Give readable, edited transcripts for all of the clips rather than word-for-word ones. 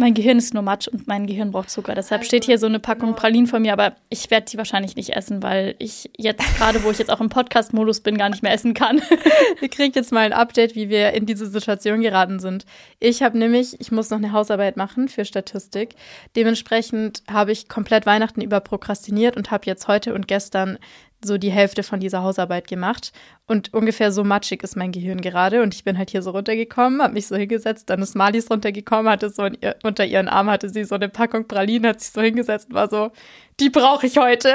Mein Gehirn ist nur Matsch und mein Gehirn braucht Zucker. Deshalb steht hier so eine Packung Pralinen vor mir, aber ich werde die wahrscheinlich nicht essen, weil ich jetzt, gerade wo ich jetzt auch im Podcast-Modus bin, gar nicht mehr essen kann. Ihr kriegt jetzt mal ein Update, wie wir in diese Situation geraten sind. Ich muss noch eine Hausarbeit machen für Statistik. Dementsprechend habe ich komplett Weihnachten über prokrastiniert und habe jetzt heute und gestern so die Hälfte von dieser Hausarbeit gemacht. Und ungefähr so matschig ist mein Gehirn gerade. Und ich bin halt hier so runtergekommen, habe mich so hingesetzt. Dann ist Marlies runtergekommen, hatte so unter ihren Arm hatte sie so eine Packung Pralinen, hat sich so hingesetzt und war so, die brauche ich heute.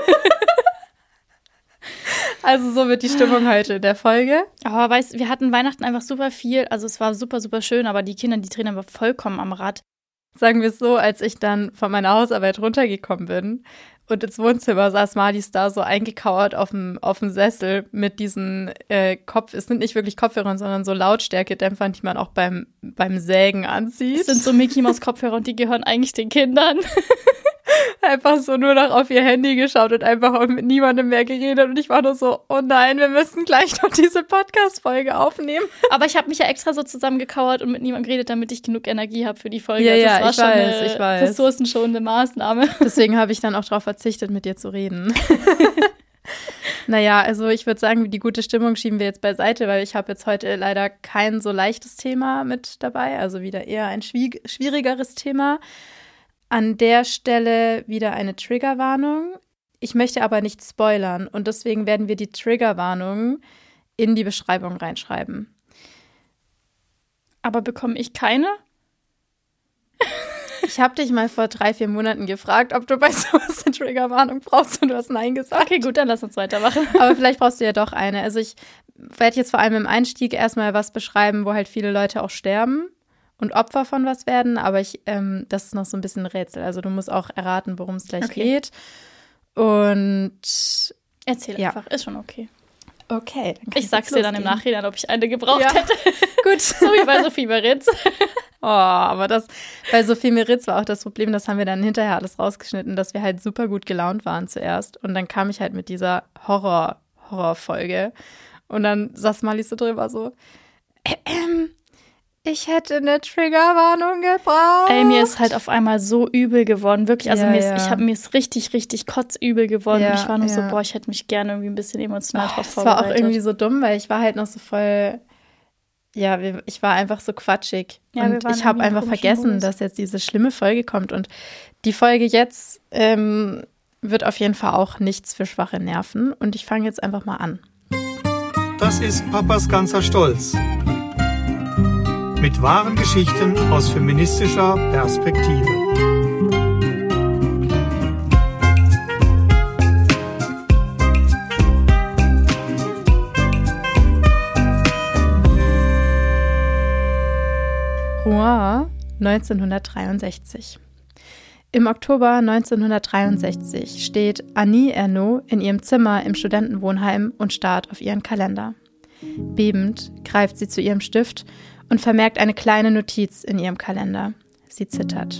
Also so wird die Stimmung heute in der Folge. Aber weißt du, wir hatten Weihnachten einfach super viel. Also es war super, super schön, aber die Kinder, die drehen aber vollkommen am Rad. Sagen wir es so, als ich dann von meiner Hausarbeit runtergekommen bin und ins Wohnzimmer saß Marlies da so eingekauert auf dem Sessel mit diesen es sind nicht wirklich Kopfhörern, sondern so Lautstärkedämpfern, die man auch beim Sägen anzieht. Das sind so Mickey-Maus-Kopfhörer und die gehören eigentlich den Kindern. Einfach so nur noch auf ihr Handy geschaut und einfach mit niemandem mehr geredet. Und ich war nur so, oh nein, wir müssen gleich noch diese Podcast-Folge aufnehmen. Aber ich habe mich ja extra so zusammengekauert und mit niemandem geredet, damit ich genug Energie habe für die Folge. Ja, das war ich weiß. Ressourcenschonende Maßnahme. Deswegen habe ich dann auch darauf verzichtet, mit dir zu reden. Naja, also ich würde sagen, die gute Stimmung schieben wir jetzt beiseite, weil ich habe jetzt heute leider kein so leichtes Thema mit dabei. Also wieder eher ein schwierigeres Thema. An der Stelle wieder eine Triggerwarnung. Ich möchte aber nicht spoilern und deswegen werden wir die Triggerwarnung in die Beschreibung reinschreiben. Aber bekomme ich keine? Ich habe dich mal vor 3-4 Monaten gefragt, ob du bei sowas eine Triggerwarnung brauchst und du hast Nein gesagt. Okay, gut, dann lass uns weitermachen. Aber vielleicht brauchst du ja doch eine. Also ich werde jetzt vor allem im Einstieg erstmal was beschreiben, wo halt viele Leute auch sterben und Opfer von was werden, aber das ist noch so ein bisschen ein Rätsel. Also du musst auch erraten, worum es gleich geht. Und erzähl einfach, ist schon okay. Okay. Ich sag's dir dann im Nachhinein, ob ich eine gebraucht hätte. Gut. So wie bei Sophie Meritz. Oh, aber bei Sophie Meritz war auch das Problem, das haben wir dann hinterher alles rausgeschnitten, dass wir halt super gut gelaunt waren zuerst. Und dann kam ich halt mit dieser Horrorfolge. Und dann saß Marlies so drüber so, ich hätte eine Triggerwarnung gebraucht. Ey, mir ist halt auf einmal so übel geworden, wirklich. Also mir ist richtig, richtig kotzübel geworden. Ja, und ich war nur so, ich hätte mich gerne irgendwie ein bisschen emotional drauf vorbereitet. Das war auch irgendwie so dumm, weil ich war halt noch so voll, ich war einfach so quatschig. Ja, und ich habe einfach vergessen, dass jetzt diese schlimme Folge kommt. Und die Folge jetzt wird auf jeden Fall auch nichts für schwache Nerven. Und ich fange jetzt einfach mal an. Das ist Papas ganzer Stolz. Mit wahren Geschichten aus feministischer Perspektive. Rouen, 1963. Im Oktober 1963 steht Annie Ernaux in ihrem Zimmer im Studentenwohnheim und starrt auf ihren Kalender. Bebend greift sie zu ihrem Stift und vermerkt eine kleine Notiz in ihrem Kalender. Sie zittert.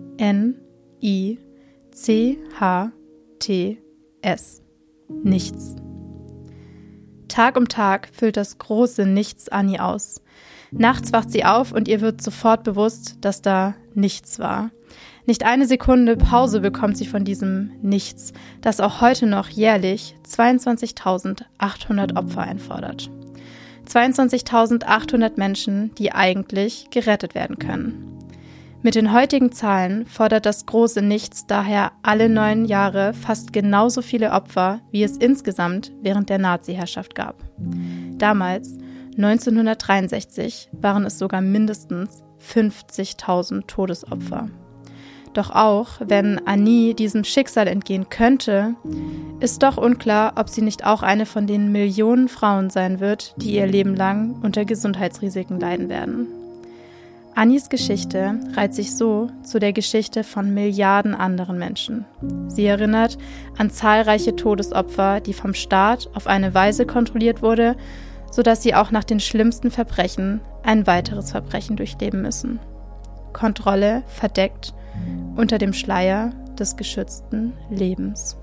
N-I-C-H-T-S. Nichts. Tag um Tag füllt das große Nichts Annie aus. Nachts wacht sie auf und ihr wird sofort bewusst, dass da nichts war. Nicht eine Sekunde Pause bekommt sie von diesem Nichts, das auch heute noch jährlich 22.800 Opfer einfordert. 22.800 Menschen, die eigentlich gerettet werden können. Mit den heutigen Zahlen fordert das große Nichts daher alle 9 Jahre fast genauso viele Opfer, wie es insgesamt während der Nazi-Herrschaft gab. Damals, 1963, waren es sogar mindestens 50.000 Todesopfer. Doch auch wenn Annie diesem Schicksal entgehen könnte, ist doch unklar, ob sie nicht auch eine von den Millionen Frauen sein wird, die ihr Leben lang unter Gesundheitsrisiken leiden werden. Annies Geschichte reiht sich so zu der Geschichte von Milliarden anderen Menschen. Sie erinnert an zahlreiche Todesopfer, die vom Staat auf eine Weise kontrolliert wurde, sodass sie auch nach den schlimmsten Verbrechen ein weiteres Verbrechen durchleben müssen. Kontrolle verdeckt unter dem Schleier des geschützten Lebens.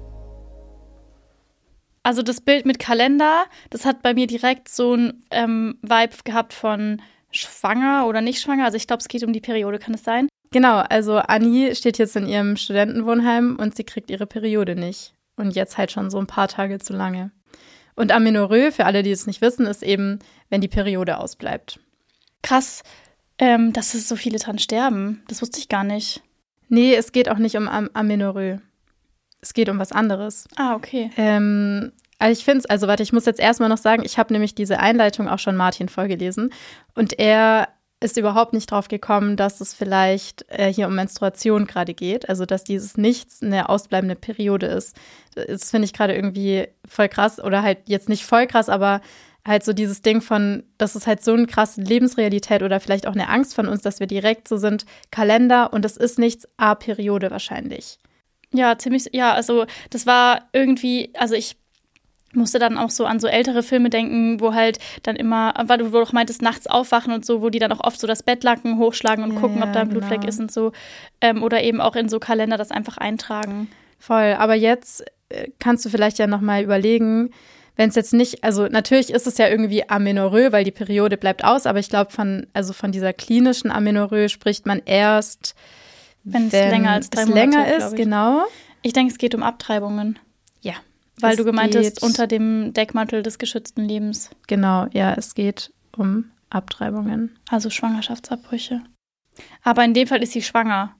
Also das Bild mit Kalender, das hat bei mir direkt so ein Vibe gehabt von schwanger oder nicht schwanger. Also ich glaube, es geht um die Periode, kann es sein? Genau, also Annie steht jetzt in ihrem Studentenwohnheim und sie kriegt ihre Periode nicht. Und jetzt halt schon so ein paar Tage zu lange. Und Amenorrhoe, für alle, die es nicht wissen, ist eben, wenn die Periode ausbleibt. Krass, dass es so viele dran sterben. Das wusste ich gar nicht. Nee, es geht auch nicht um Amenorrhoe. Es geht um was anderes. Ah, okay. Also ich finde es, also warte, ich muss jetzt erstmal noch sagen, ich habe nämlich diese Einleitung auch schon Martin vorgelesen. Und er ist überhaupt nicht drauf gekommen, dass es vielleicht hier um Menstruation gerade geht. Also, dass dieses Nichts eine ausbleibende Periode ist. Das finde ich gerade irgendwie voll krass. Oder halt jetzt nicht voll krass, aber halt so dieses Ding von, das ist halt so eine krasse Lebensrealität oder vielleicht auch eine Angst von uns, dass wir direkt so sind, Kalender und es ist nichts, Periode wahrscheinlich. Ja, ziemlich, ja, also das war irgendwie, also ich musste dann auch so an so ältere Filme denken, wo halt dann immer, weil du auch meintest, nachts aufwachen und so, wo die dann auch oft so das Bettlaken hochschlagen und gucken, ob da ein Blutfleck genau. ist und so. Oder eben auch in so Kalender das einfach eintragen. Voll, aber jetzt kannst du vielleicht ja nochmal überlegen, wenn es jetzt nicht, also natürlich ist es ja irgendwie Amenorrhoe, weil die Periode bleibt aus, aber ich glaube von dieser klinischen Amenorrhoe spricht man erst, wenn es länger als 3 Monate länger ist, genau. Ich denke, es geht um Abtreibungen. Ja. Weil du gemeint hast, unter dem Deckmantel des geschützten Lebens. Genau, ja, es geht um Abtreibungen. Also Schwangerschaftsabbrüche. Aber in dem Fall ist sie schwanger.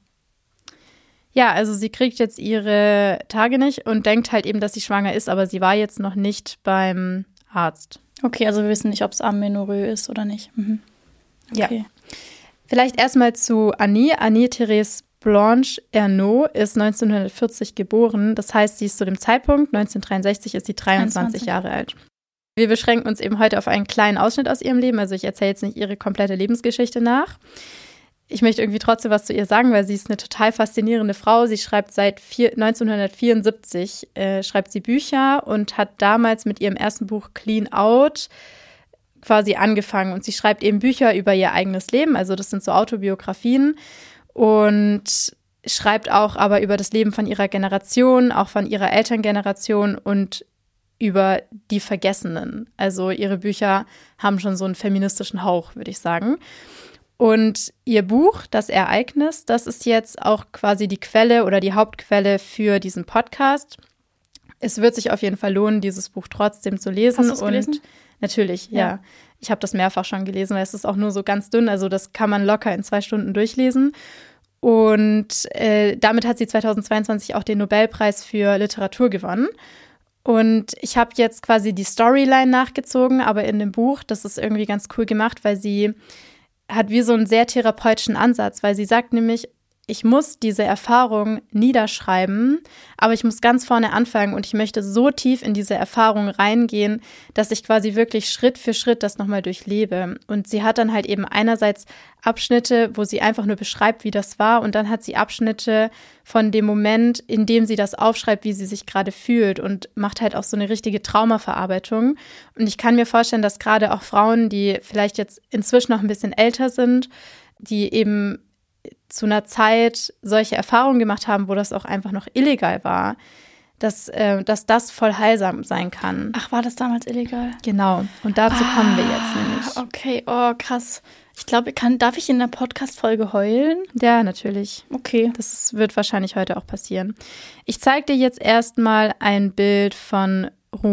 Ja, also sie kriegt jetzt ihre Tage nicht und denkt halt eben, dass sie schwanger ist, aber sie war jetzt noch nicht beim Arzt. Okay, also wir wissen nicht, ob es Amenorrhoe ist oder nicht. Mhm. Okay. Ja. Vielleicht erstmal zu Annie. Annie-Therese Blanche Ernaud ist 1940 geboren. Das heißt, sie ist zu dem Zeitpunkt, 1963, ist sie 23 Jahre alt. Wir beschränken uns eben heute auf einen kleinen Ausschnitt aus ihrem Leben. Also ich erzähle jetzt nicht ihre komplette Lebensgeschichte nach. Ich möchte irgendwie trotzdem was zu ihr sagen, weil sie ist eine total faszinierende Frau. Sie schreibt seit 1974 schreibt sie Bücher und hat damals mit ihrem ersten Buch Clean Out quasi angefangen. Und sie schreibt eben Bücher über ihr eigenes Leben. Also das sind so Autobiografien. Und schreibt auch aber über das Leben von ihrer Generation, auch von ihrer Elterngeneration und über die Vergessenen. Also ihre Bücher haben schon so einen feministischen Hauch, würde ich sagen. Und ihr Buch, Das Ereignis, das ist jetzt auch quasi die Quelle oder die Hauptquelle für diesen Podcast. Es wird sich auf jeden Fall lohnen, dieses Buch trotzdem zu lesen. Hast du es gelesen? Natürlich, ja. Ich habe das mehrfach schon gelesen, weil es ist auch nur so ganz dünn. Also das kann man locker in 2 Stunden durchlesen. Und damit hat sie 2022 auch den Nobelpreis für Literatur gewonnen. Und ich habe jetzt quasi die Storyline nachgezogen, aber in dem Buch, das ist irgendwie ganz cool gemacht, weil sie hat wie so einen sehr therapeutischen Ansatz, weil sie sagt nämlich, ich muss diese Erfahrung niederschreiben, aber ich muss ganz vorne anfangen und ich möchte so tief in diese Erfahrung reingehen, dass ich quasi wirklich Schritt für Schritt das nochmal durchlebe. Und sie hat dann halt eben einerseits Abschnitte, wo sie einfach nur beschreibt, wie das war, und dann hat sie Abschnitte von dem Moment, in dem sie das aufschreibt, wie sie sich gerade fühlt, und macht halt auch so eine richtige Traumaverarbeitung. Und ich kann mir vorstellen, dass gerade auch Frauen, die vielleicht jetzt inzwischen noch ein bisschen älter sind, die eben zu einer Zeit solche Erfahrungen gemacht haben, wo das auch einfach noch illegal war, dass das voll heilsam sein kann. Ach, war das damals illegal? Genau, und dazu kommen wir jetzt nämlich. Okay, oh krass. Ich glaube, darf ich in der Podcast-Folge heulen? Ja, natürlich. Okay. Das wird wahrscheinlich heute auch passieren. Ich zeige dir jetzt erstmal ein Bild von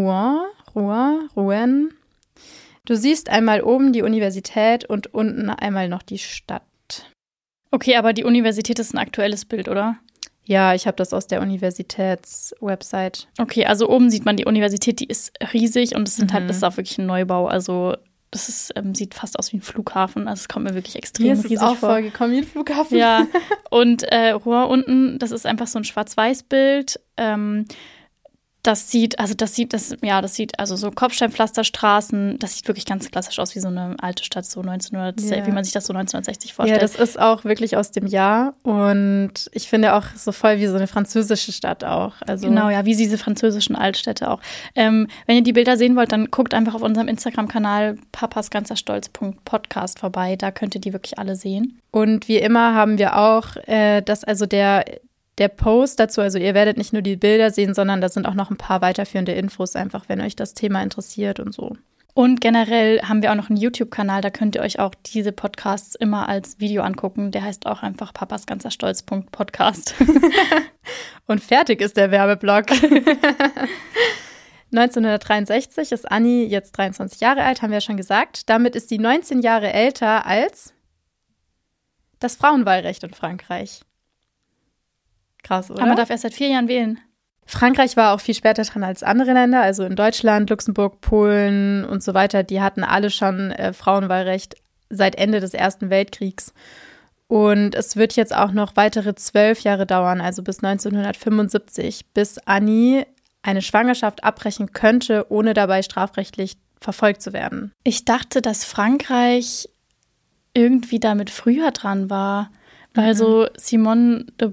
Rouen. Du siehst einmal oben die Universität und unten einmal noch die Stadt. Okay, aber die Universität ist ein aktuelles Bild, oder? Ja, ich habe das aus der Universitätswebsite. Okay, also oben sieht man die Universität, die ist riesig und das ist auch wirklich ein Neubau. Also das ist, sieht fast aus wie ein Flughafen. Also es kommt mir wirklich extrem riesig vor. Mir ist es auch vorgekommen wie ein Flughafen. Ja, und Rohr unten, das ist einfach so ein Schwarz-Weiß-Bild. Das sieht also so Kopfsteinpflasterstraßen, das sieht wirklich ganz klassisch aus wie so eine alte Stadt, so 1900, wie man sich das so 1960 vorstellt. Ja, das ist auch wirklich aus dem Jahr und ich finde auch so voll wie so eine französische Stadt auch. Also genau, ja, wie diese französischen Altstädte auch. Wenn ihr die Bilder sehen wollt, dann guckt einfach auf unserem Instagram-Kanal papasganzerstolz.podcast vorbei, da könnt ihr die wirklich alle sehen. Und wie immer haben wir auch, der Post dazu, also ihr werdet nicht nur die Bilder sehen, sondern da sind auch noch ein paar weiterführende Infos einfach, wenn euch das Thema interessiert und so. Und generell haben wir auch noch einen YouTube-Kanal, da könnt ihr euch auch diese Podcasts immer als Video angucken. Der heißt auch einfach Papas ganzer Stolz Podcast. Und fertig ist der Werbeblock. 1963 ist Annie jetzt 23 Jahre alt, haben wir ja schon gesagt. Damit ist sie 19 Jahre älter als das Frauenwahlrecht in Frankreich. Krass, oder? Aber man darf erst seit 4 Jahren wählen. Frankreich war auch viel später dran als andere Länder, also in Deutschland, Luxemburg, Polen und so weiter. Die hatten alle schon Frauenwahlrecht seit Ende des Ersten Weltkriegs. Und es wird jetzt auch noch weitere 12 Jahre dauern, also bis 1975, bis Annie eine Schwangerschaft abbrechen könnte, ohne dabei strafrechtlich verfolgt zu werden. Ich dachte, dass Frankreich irgendwie damit früher dran war. Weil so Simone de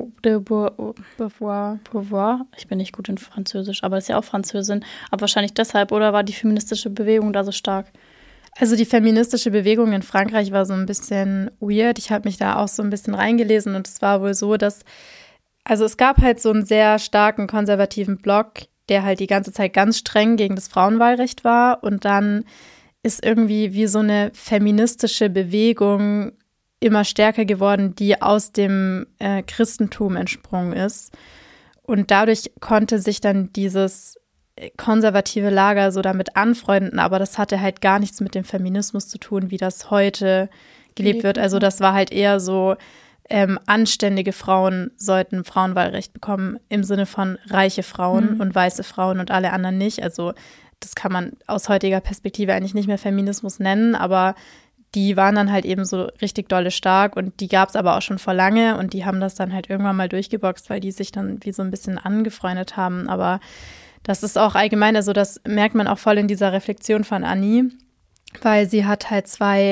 Beauvoir, ich bin nicht gut in Französisch, aber ist ja auch Französin, aber wahrscheinlich deshalb, oder war die feministische Bewegung da so stark? Also die feministische Bewegung in Frankreich war so ein bisschen weird. Ich habe mich da auch so ein bisschen reingelesen und es war wohl so, dass, also es gab halt so einen sehr starken konservativen Block, der halt die ganze Zeit ganz streng gegen das Frauenwahlrecht war und dann ist irgendwie wie so eine feministische Bewegung immer stärker geworden, die aus dem Christentum entsprungen ist. Und dadurch konnte sich dann dieses konservative Lager so damit anfreunden, aber das hatte halt gar nichts mit dem Feminismus zu tun, wie das heute gelebt wird. Also das war halt eher so, anständige Frauen sollten Frauenwahlrecht bekommen, im Sinne von reiche Frauen und weiße Frauen und alle anderen nicht. Also das kann man aus heutiger Perspektive eigentlich nicht mehr Feminismus nennen, aber die waren dann halt eben so richtig dolle stark und die gab es aber auch schon vor lange und die haben das dann halt irgendwann mal durchgeboxt, weil die sich dann wie so ein bisschen angefreundet haben. Aber das ist auch allgemein, also das merkt man auch voll in dieser Reflexion von Annie, weil sie hat halt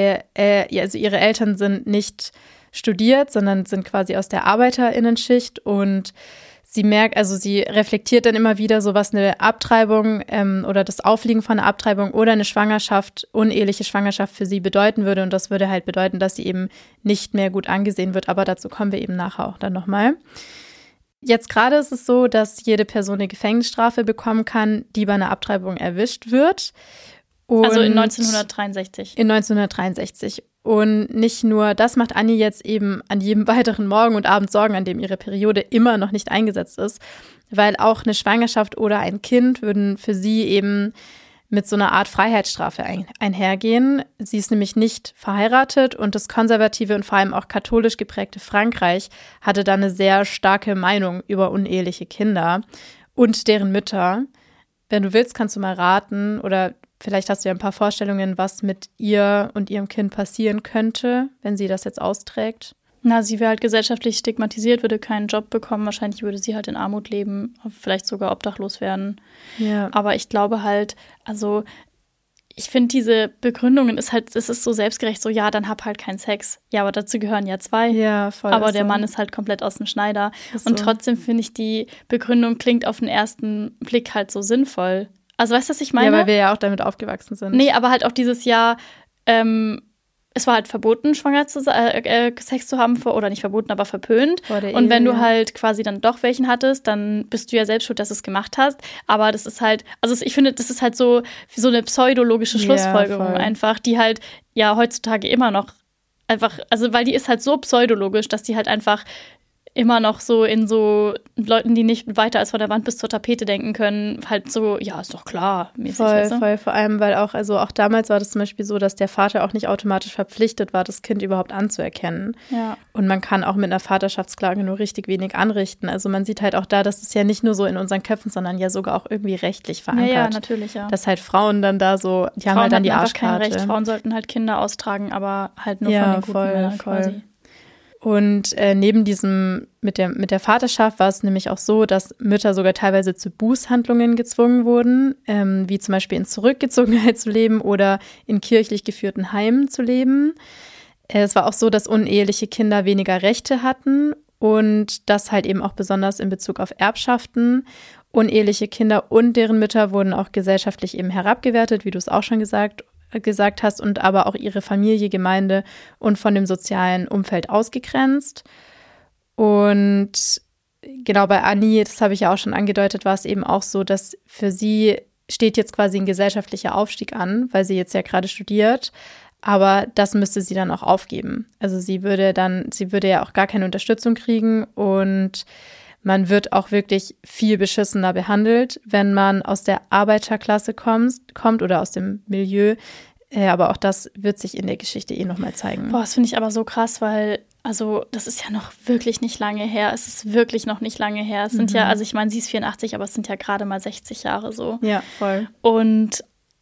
also ihre Eltern sind nicht studiert, sondern sind quasi aus der ArbeiterInnenschicht und sie merkt, also sie reflektiert dann immer wieder so, was eine Abtreibung oder das Aufliegen von einer Abtreibung oder eine Schwangerschaft, uneheliche Schwangerschaft für sie bedeuten würde. Und das würde halt bedeuten, dass sie eben nicht mehr gut angesehen wird. Aber dazu kommen wir eben nachher auch dann nochmal. Jetzt gerade ist es so, dass jede Person eine Gefängnisstrafe bekommen kann, die bei einer Abtreibung erwischt wird. Und also in 1963. In 1963. Und nicht nur das macht Annie jetzt eben an jedem weiteren Morgen und Abend Sorgen, an dem ihre Periode immer noch nicht eingesetzt ist, weil auch eine Schwangerschaft oder ein Kind würden für sie eben mit so einer Art Freiheitsstrafe einhergehen. Sie ist nämlich nicht verheiratet und das konservative und vor allem auch katholisch geprägte Frankreich hatte da eine sehr starke Meinung über uneheliche Kinder und deren Mütter. Wenn du willst, kannst du mal raten oder vielleicht hast du ja ein paar Vorstellungen, was mit ihr und ihrem Kind passieren könnte, wenn sie das jetzt austrägt. Na, sie wäre halt gesellschaftlich stigmatisiert, würde keinen Job bekommen. Wahrscheinlich würde sie halt in Armut leben, vielleicht sogar obdachlos werden. Ja. Aber ich glaube halt, also ich finde diese Begründungen es ist so selbstgerecht, so ja, dann hab halt keinen Sex. Ja, aber dazu gehören ja 2. Ja, voll. Aber der Mann ist halt komplett aus dem Schneider. Und trotzdem finde ich, die Begründung klingt auf den ersten Blick halt so sinnvoll. Also weißt du, was ich meine? Ja, weil wir ja auch damit aufgewachsen sind. Nee, aber halt auch dieses Jahr, es war halt verboten, Sex zu haben, oder nicht verboten, aber verpönt. Und wenn du halt quasi dann doch welchen hattest, dann bist du ja selbst schuld, dass du es gemacht hast. Aber das ist halt, also ich finde, das ist halt so eine pseudologische Schlussfolgerung einfach, die halt ja heutzutage immer noch einfach, also weil die ist halt so pseudologisch, dass die halt einfach immer noch so in so Leuten, die nicht weiter als von der Wand bis zur Tapete denken können, halt so, ja, ist doch klar. Mäßig, voll, vor allem, weil auch damals war das zum Beispiel so, dass der Vater auch nicht automatisch verpflichtet war, das Kind überhaupt anzuerkennen. Ja. Und man kann auch mit einer Vaterschaftsklage nur richtig wenig anrichten. Also man sieht halt auch da, dass es ja nicht nur so in unseren Köpfen, sondern ja sogar auch irgendwie rechtlich verankert. Ja, natürlich, ja. Dass halt Frauen dann da so, die haben halt dann die Arschkarte. Kein Recht. Frauen sollten halt Kinder austragen, aber halt nur von den guten Männern quasi. Und neben diesem, mit der Vaterschaft war es nämlich auch so, dass Mütter sogar teilweise zu Bußhandlungen gezwungen wurden, wie zum Beispiel in Zurückgezogenheit zu leben oder in kirchlich geführten Heimen zu leben. Es war auch so, dass uneheliche Kinder weniger Rechte hatten und das halt eben auch besonders in Bezug auf Erbschaften. Uneheliche Kinder und deren Mütter wurden auch gesellschaftlich eben herabgewertet, wie du es auch schon gesagt hast, und aber auch ihre Familie, Gemeinde und von dem sozialen Umfeld ausgegrenzt. Und genau bei Annie, das habe ich ja auch schon angedeutet, war es eben auch so, dass für sie steht jetzt quasi ein gesellschaftlicher Aufstieg an, weil sie jetzt ja gerade studiert. Aber das müsste sie dann auch aufgeben. Also sie würde ja auch gar keine Unterstützung kriegen und man wird auch wirklich viel beschissener behandelt, wenn man aus der Arbeiterklasse kommt oder aus dem Milieu. Aber auch das wird sich in der Geschichte nochmal zeigen. Boah, das finde ich aber so krass, weil, also das ist ja noch wirklich nicht lange her. Es ist wirklich noch nicht lange her. Es sind ja, also ich meine, sie ist 84, aber es sind ja gerade mal 60 Jahre so. Ja, voll. Und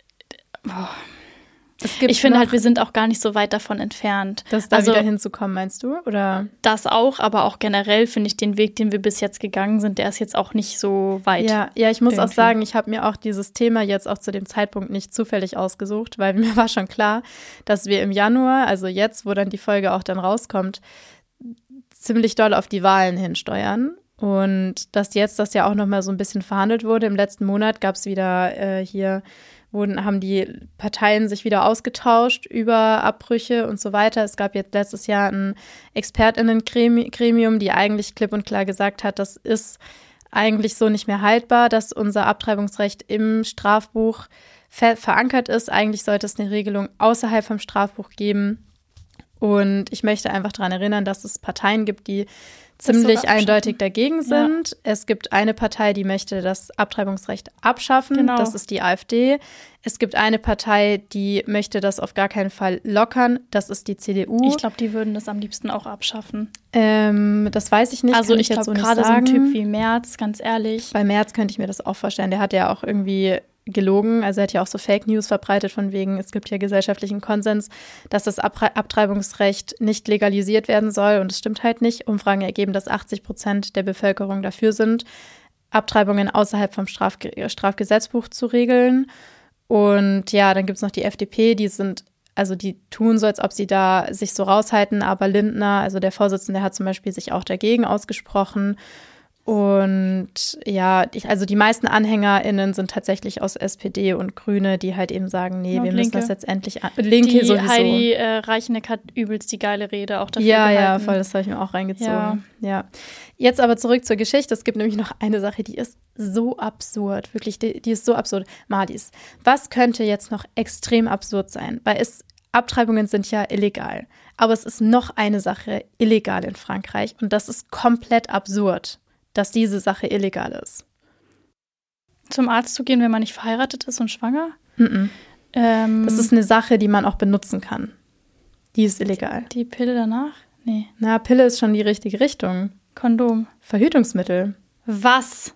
ich finde halt, wir sind auch gar nicht so weit davon entfernt. Das da wieder hinzukommen, meinst du? Oder? Das auch, aber auch generell finde ich den Weg, den wir bis jetzt gegangen sind, der ist jetzt auch nicht so weit. Ja, ich muss auch sagen, ich habe mir auch dieses Thema jetzt auch zu dem Zeitpunkt nicht zufällig ausgesucht, weil mir war schon klar, dass wir im Januar, also jetzt, wo dann die Folge auch dann rauskommt, ziemlich doll auf die Wahlen hinsteuern. Und dass jetzt das ja auch nochmal so ein bisschen verhandelt wurde. Im letzten Monat gab es wieder haben die Parteien sich wieder ausgetauscht über Abbrüche und so weiter. Es gab jetzt letztes Jahr ein ExpertInnen-Gremium, die eigentlich klipp und klar gesagt hat, das ist eigentlich so nicht mehr haltbar, dass unser Abtreibungsrecht im Strafbuch verankert ist. Eigentlich sollte es eine Regelung außerhalb vom Strafbuch geben. Und ich möchte einfach daran erinnern, dass es Parteien gibt, die ziemlich eindeutig dagegen sind. Ja. Es gibt eine Partei, die möchte das Abtreibungsrecht abschaffen. Genau. Das ist die AfD. Es gibt eine Partei, die möchte das auf gar keinen Fall lockern. Das ist die CDU. Ich glaube, die würden das am liebsten auch abschaffen. Das weiß ich nicht. Also ich glaube, gerade so ein Typ wie Merz, ganz ehrlich. Bei Merz könnte ich mir das auch vorstellen. Der hat ja auch irgendwie gelogen. Also er hat ja auch so Fake News verbreitet von wegen, es gibt ja gesellschaftlichen Konsens, dass das Abtreibungsrecht nicht legalisiert werden soll. Und es stimmt halt nicht. Umfragen ergeben, dass 80% der Bevölkerung dafür sind, Abtreibungen außerhalb vom Strafgesetzbuch zu regeln. Und ja, dann gibt es noch die FDP, die tun so, als ob sie da sich so raushalten. Aber Lindner, also der Vorsitzende, hat zum Beispiel sich auch dagegen ausgesprochen. Und ja, die meisten AnhängerInnen sind tatsächlich aus SPD und Grüne, die halt eben sagen, nee, wir müssen das jetzt endlich Linke die sowieso. Heidi Reicheneck hat übelst die geile Rede auch dafür gehalten. Ja, voll, das habe ich mir auch reingezogen. Ja. Jetzt aber zurück zur Geschichte. Es gibt nämlich noch eine Sache, die ist so absurd, wirklich, die ist so absurd. Marlies, was könnte jetzt noch extrem absurd sein? Weil Abtreibungen sind ja illegal. Aber es ist noch eine Sache illegal in Frankreich und das ist komplett absurd, dass diese Sache illegal ist. Zum Arzt zu gehen, wenn man nicht verheiratet ist und schwanger? Das ist eine Sache, die man auch benutzen kann. Die ist illegal. Die Pille danach? Nee. Na, Pille ist schon die richtige Richtung. Kondom. Verhütungsmittel. Was?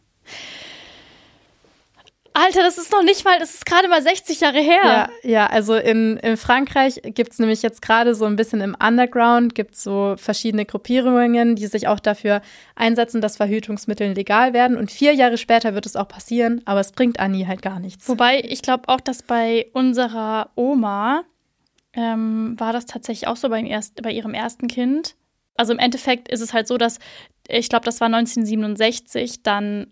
Alter, das ist gerade mal 60 Jahre her. Ja, also in Frankreich gibt es nämlich jetzt gerade so ein bisschen im Underground, gibt es so verschiedene Gruppierungen, die sich auch dafür einsetzen, dass Verhütungsmittel legal werden. Und 4 Jahre später wird es auch passieren, aber es bringt Annie halt gar nichts. Wobei, ich glaube auch, dass bei unserer Oma war das tatsächlich auch so bei ihrem ersten Kind. Also im Endeffekt ist es halt so, dass, ich glaube, das war 1967, dann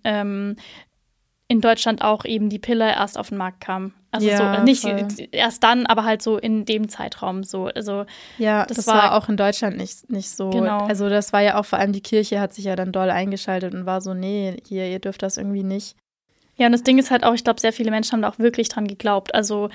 in Deutschland auch eben die Pille erst auf den Markt kam. Also ja, so nicht voll. Erst dann, aber halt so in dem Zeitraum so. Also ja, das war auch in Deutschland nicht so. Genau. Also das war ja auch vor allem die Kirche hat sich ja dann doll eingeschaltet und war so, nee, ihr dürft das irgendwie nicht. Ja, und das Ding ist halt auch, ich glaube, sehr viele Menschen haben da auch wirklich dran geglaubt. Also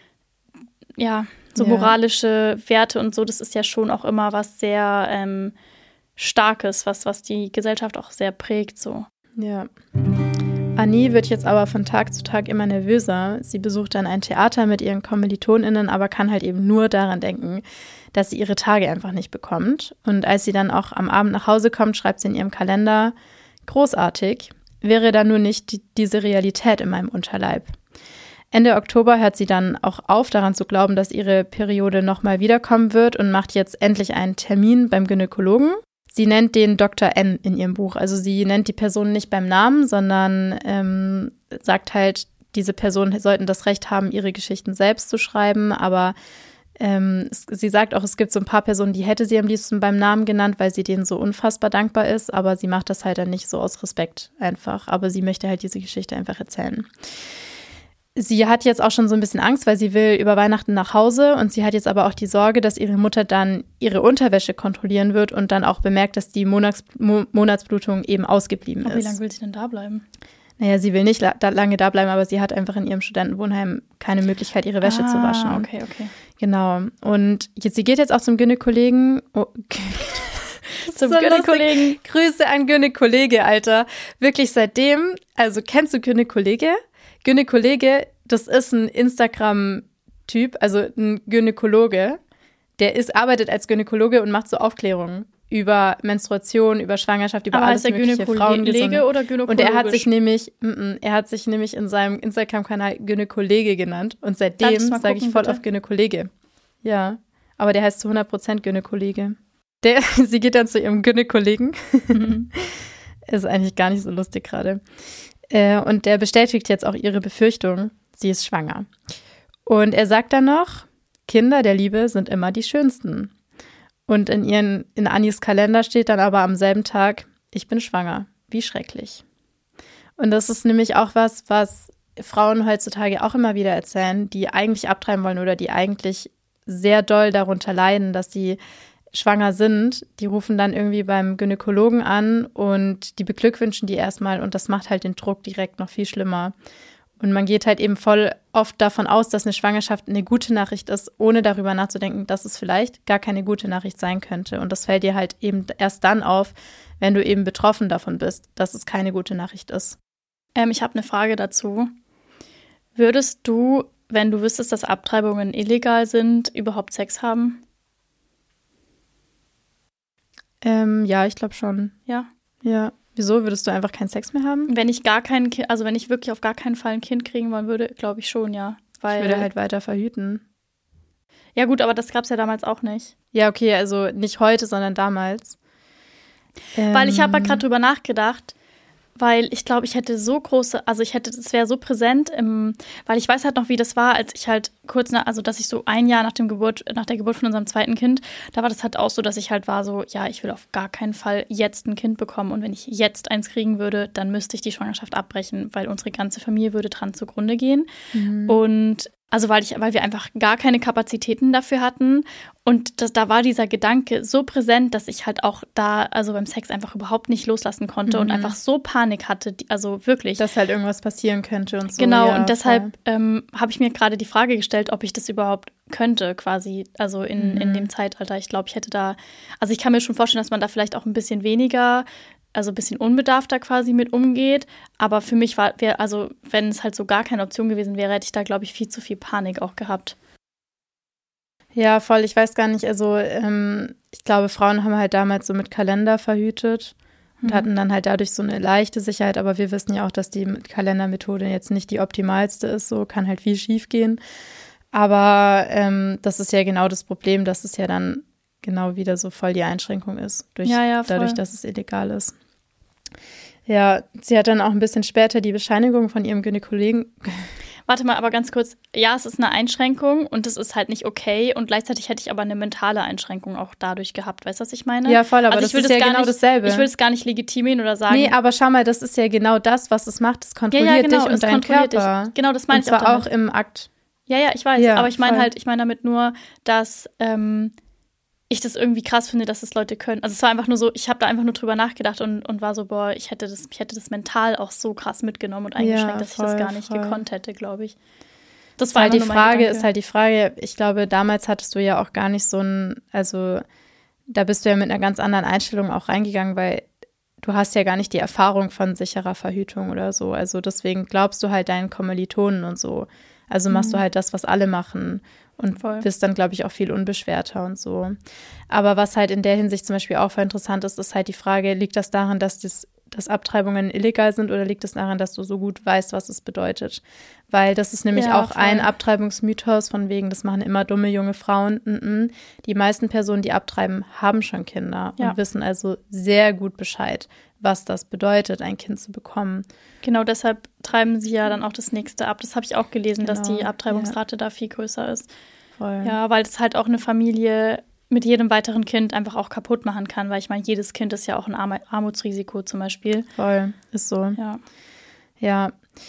ja, so moralische Werte und so, das ist ja schon auch immer was sehr Starkes, was die Gesellschaft auch sehr prägt so. Ja. Annie wird jetzt aber von Tag zu Tag immer nervöser. Sie besucht dann ein Theater mit ihren KommilitonInnen, aber kann halt eben nur daran denken, dass sie ihre Tage einfach nicht bekommt. Und als sie dann auch am Abend nach Hause kommt, schreibt sie in ihrem Kalender, großartig, wäre da nur nicht diese Realität in meinem Unterleib. Ende Oktober hört sie dann auch auf, daran zu glauben, dass ihre Periode nochmal wiederkommen wird und macht jetzt endlich einen Termin beim Gynäkologen. Sie nennt den Dr. N in ihrem Buch. Also sie nennt die Person nicht beim Namen, sondern sagt halt, diese Personen sollten das Recht haben, ihre Geschichten selbst zu schreiben. Aber sie sagt auch, es gibt so ein paar Personen, die hätte sie am liebsten beim Namen genannt, weil sie denen so unfassbar dankbar ist. Aber sie macht das halt dann nicht so aus Respekt einfach. Aber sie möchte halt diese Geschichte einfach erzählen. Sie hat jetzt auch schon so ein bisschen Angst, weil sie will über Weihnachten nach Hause und sie hat jetzt aber auch die Sorge, dass ihre Mutter dann ihre Unterwäsche kontrollieren wird und dann auch bemerkt, dass die Monatsblutung eben ausgeblieben ist. Wie lange will sie denn da bleiben? Naja, sie will nicht lange da bleiben, aber sie hat einfach in ihrem Studentenwohnheim keine Möglichkeit, ihre Wäsche zu waschen. Okay. Genau. Und sie geht jetzt auch zum Gynäkollegen. Zum Gynäkollegen. Grüße an Gynäkollege, Alter. Wirklich seitdem, also kennst du Gynäkollege? Gynäkollege, das ist ein Instagram-Typ, also ein Gynäkologe, der arbeitet als Gynäkologe und macht so Aufklärungen über Menstruation, über Schwangerschaft, über alles mögliche, Frauengesundheit. Oder Gynäkologisch? Und er hat sich nämlich in seinem Instagram-Kanal Gynäkollege genannt und seitdem sage ich voll bitte? Auf Gynäkollege. Ja, aber der heißt zu 100% Gynäkollege. Sie geht dann zu ihrem Gynäkollegen. Ist eigentlich gar nicht so lustig gerade. Und der bestätigt jetzt auch ihre Befürchtung, sie ist schwanger. Und er sagt dann noch, Kinder der Liebe sind immer die schönsten. Und in Annis Kalender steht dann aber am selben Tag, ich bin schwanger. Wie schrecklich. Und das ist nämlich auch was Frauen heutzutage auch immer wieder erzählen, die eigentlich abtreiben wollen oder die eigentlich sehr doll darunter leiden, dass sie schwanger sind. Die rufen dann irgendwie beim Gynäkologen an und die beglückwünschen die erstmal und das macht halt den Druck direkt noch viel schlimmer. Und man geht halt eben voll oft davon aus, dass eine Schwangerschaft eine gute Nachricht ist, ohne darüber nachzudenken, dass es vielleicht gar keine gute Nachricht sein könnte. Und das fällt dir halt eben erst dann auf, wenn du eben betroffen davon bist, dass es keine gute Nachricht ist. Ich habe eine Frage dazu. Würdest du, wenn du wüsstest, dass Abtreibungen illegal sind, überhaupt Sex haben? Ja, ich glaube schon. Ja? Ja. Wieso? Würdest du einfach keinen Sex mehr haben? Wenn ich wirklich auf gar keinen Fall ein Kind kriegen wollen würde, glaube ich schon, ja. Weil ich würde halt weiter verhüten. Ja gut, aber das gab es ja damals auch nicht. Ja, okay, also nicht heute, sondern damals. Weil ich habe gerade drüber nachgedacht, weil ich glaube, es wäre so präsent, weil ich weiß halt noch, wie das war, als ich halt dass ich so ein Jahr nach der Geburt von unserem zweiten Kind, da war das halt auch so, dass ich halt war so, ja, ich will auf gar keinen Fall jetzt ein Kind bekommen und wenn ich jetzt eins kriegen würde, dann müsste ich die Schwangerschaft abbrechen, weil unsere ganze Familie würde dran zugrunde gehen. Und also weil wir einfach gar keine Kapazitäten dafür hatten und da war dieser Gedanke so präsent, dass ich halt auch da, also beim Sex einfach überhaupt nicht loslassen konnte und einfach so Panik hatte, also wirklich. Dass halt irgendwas passieren könnte und so. Genau, ja, und deshalb habe ich mir gerade die Frage gestellt, ob ich das überhaupt könnte quasi, also in dem Zeitalter. Ich glaube, ich kann mir schon vorstellen, dass man da vielleicht auch ein bisschen weniger, also ein bisschen unbedarfter quasi mit umgeht. Aber für mich wenn es halt so gar keine Option gewesen wäre, hätte ich da, glaube ich, viel zu viel Panik auch gehabt. Ja, voll. Ich weiß gar nicht, also ich glaube, Frauen haben halt damals so mit Kalender verhütet und hatten dann halt dadurch so eine leichte Sicherheit. Aber wir wissen ja auch, dass die Kalendermethode jetzt nicht die optimalste ist. So kann halt viel schief gehen. Aber das ist ja genau das Problem, dass es ja dann genau wieder so voll die Einschränkung ist. Dadurch, dass es illegal ist. Ja, sie hat dann auch ein bisschen später die Bescheinigung von ihrem Gynäkologen. Warte mal, aber ganz kurz. Ja, es ist eine Einschränkung und es ist halt nicht okay. Und gleichzeitig hätte ich aber eine mentale Einschränkung auch dadurch gehabt. Weißt du, was ich meine? Ja, voll, aber das ist ja genau dasselbe. Ich will es gar nicht legitimieren oder sagen. Nee, aber schau mal, das ist ja genau das, was es macht. Es kontrolliert dich und deinen Körper. Genau, das meine ich auch damit. Und zwar auch im Akt. Ja, ich weiß. Ja, aber ich meine damit nur, dass ich das irgendwie krass finde, dass das Leute können. Also es war einfach nur so, ich habe da einfach nur drüber nachgedacht und war so, boah, ich hätte das mental auch so krass mitgenommen und eingeschränkt, dass ich das gar nicht gekonnt hätte, glaube ich. Das war halt die Frage, ich glaube, damals hattest du ja auch gar nicht so also da bist du ja mit einer ganz anderen Einstellung auch reingegangen, weil du hast ja gar nicht die Erfahrung von sicherer Verhütung oder so. Also deswegen glaubst du halt deinen Kommilitonen und so. Also machst du halt das, was alle machen und bist dann, glaube ich, auch viel unbeschwerter und so. Aber was halt in der Hinsicht zum Beispiel auch voll interessant ist, ist halt die Frage, liegt das daran, dass Abtreibungen illegal sind oder liegt es daran, dass du so gut weißt, was es bedeutet? Weil das ist nämlich auch ein Abtreibungsmythos von wegen, das machen immer dumme junge Frauen. Die meisten Personen, die abtreiben, haben schon Kinder und wissen also sehr gut Bescheid, was das bedeutet, ein Kind zu bekommen. Genau, deshalb treiben sie ja dann auch das nächste ab. Das habe ich auch gelesen, dass die Abtreibungsrate da viel größer ist. Voll. Ja, weil es halt auch eine Familie mit jedem weiteren Kind einfach auch kaputt machen kann, weil ich meine, jedes Kind ist ja auch ein Armutsrisiko zum Beispiel. Voll, ist so. Ja. Ja,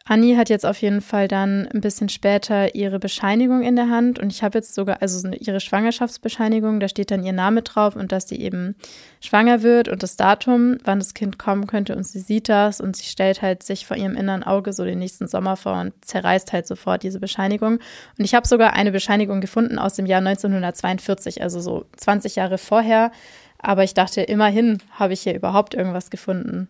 Anni hat jetzt auf jeden Fall dann ein bisschen später ihre Bescheinigung in der Hand und ich habe jetzt sogar, also ihre Schwangerschaftsbescheinigung, da steht dann ihr Name drauf und dass sie eben schwanger wird und das Datum, wann das Kind kommen könnte und sie sieht das und sie stellt halt sich vor ihrem inneren Auge so den nächsten Sommer vor und zerreißt halt sofort diese Bescheinigung. Und ich habe sogar eine Bescheinigung gefunden aus dem Jahr 1942, also so 20 Jahre vorher, aber ich dachte, immerhin habe ich hier überhaupt irgendwas gefunden.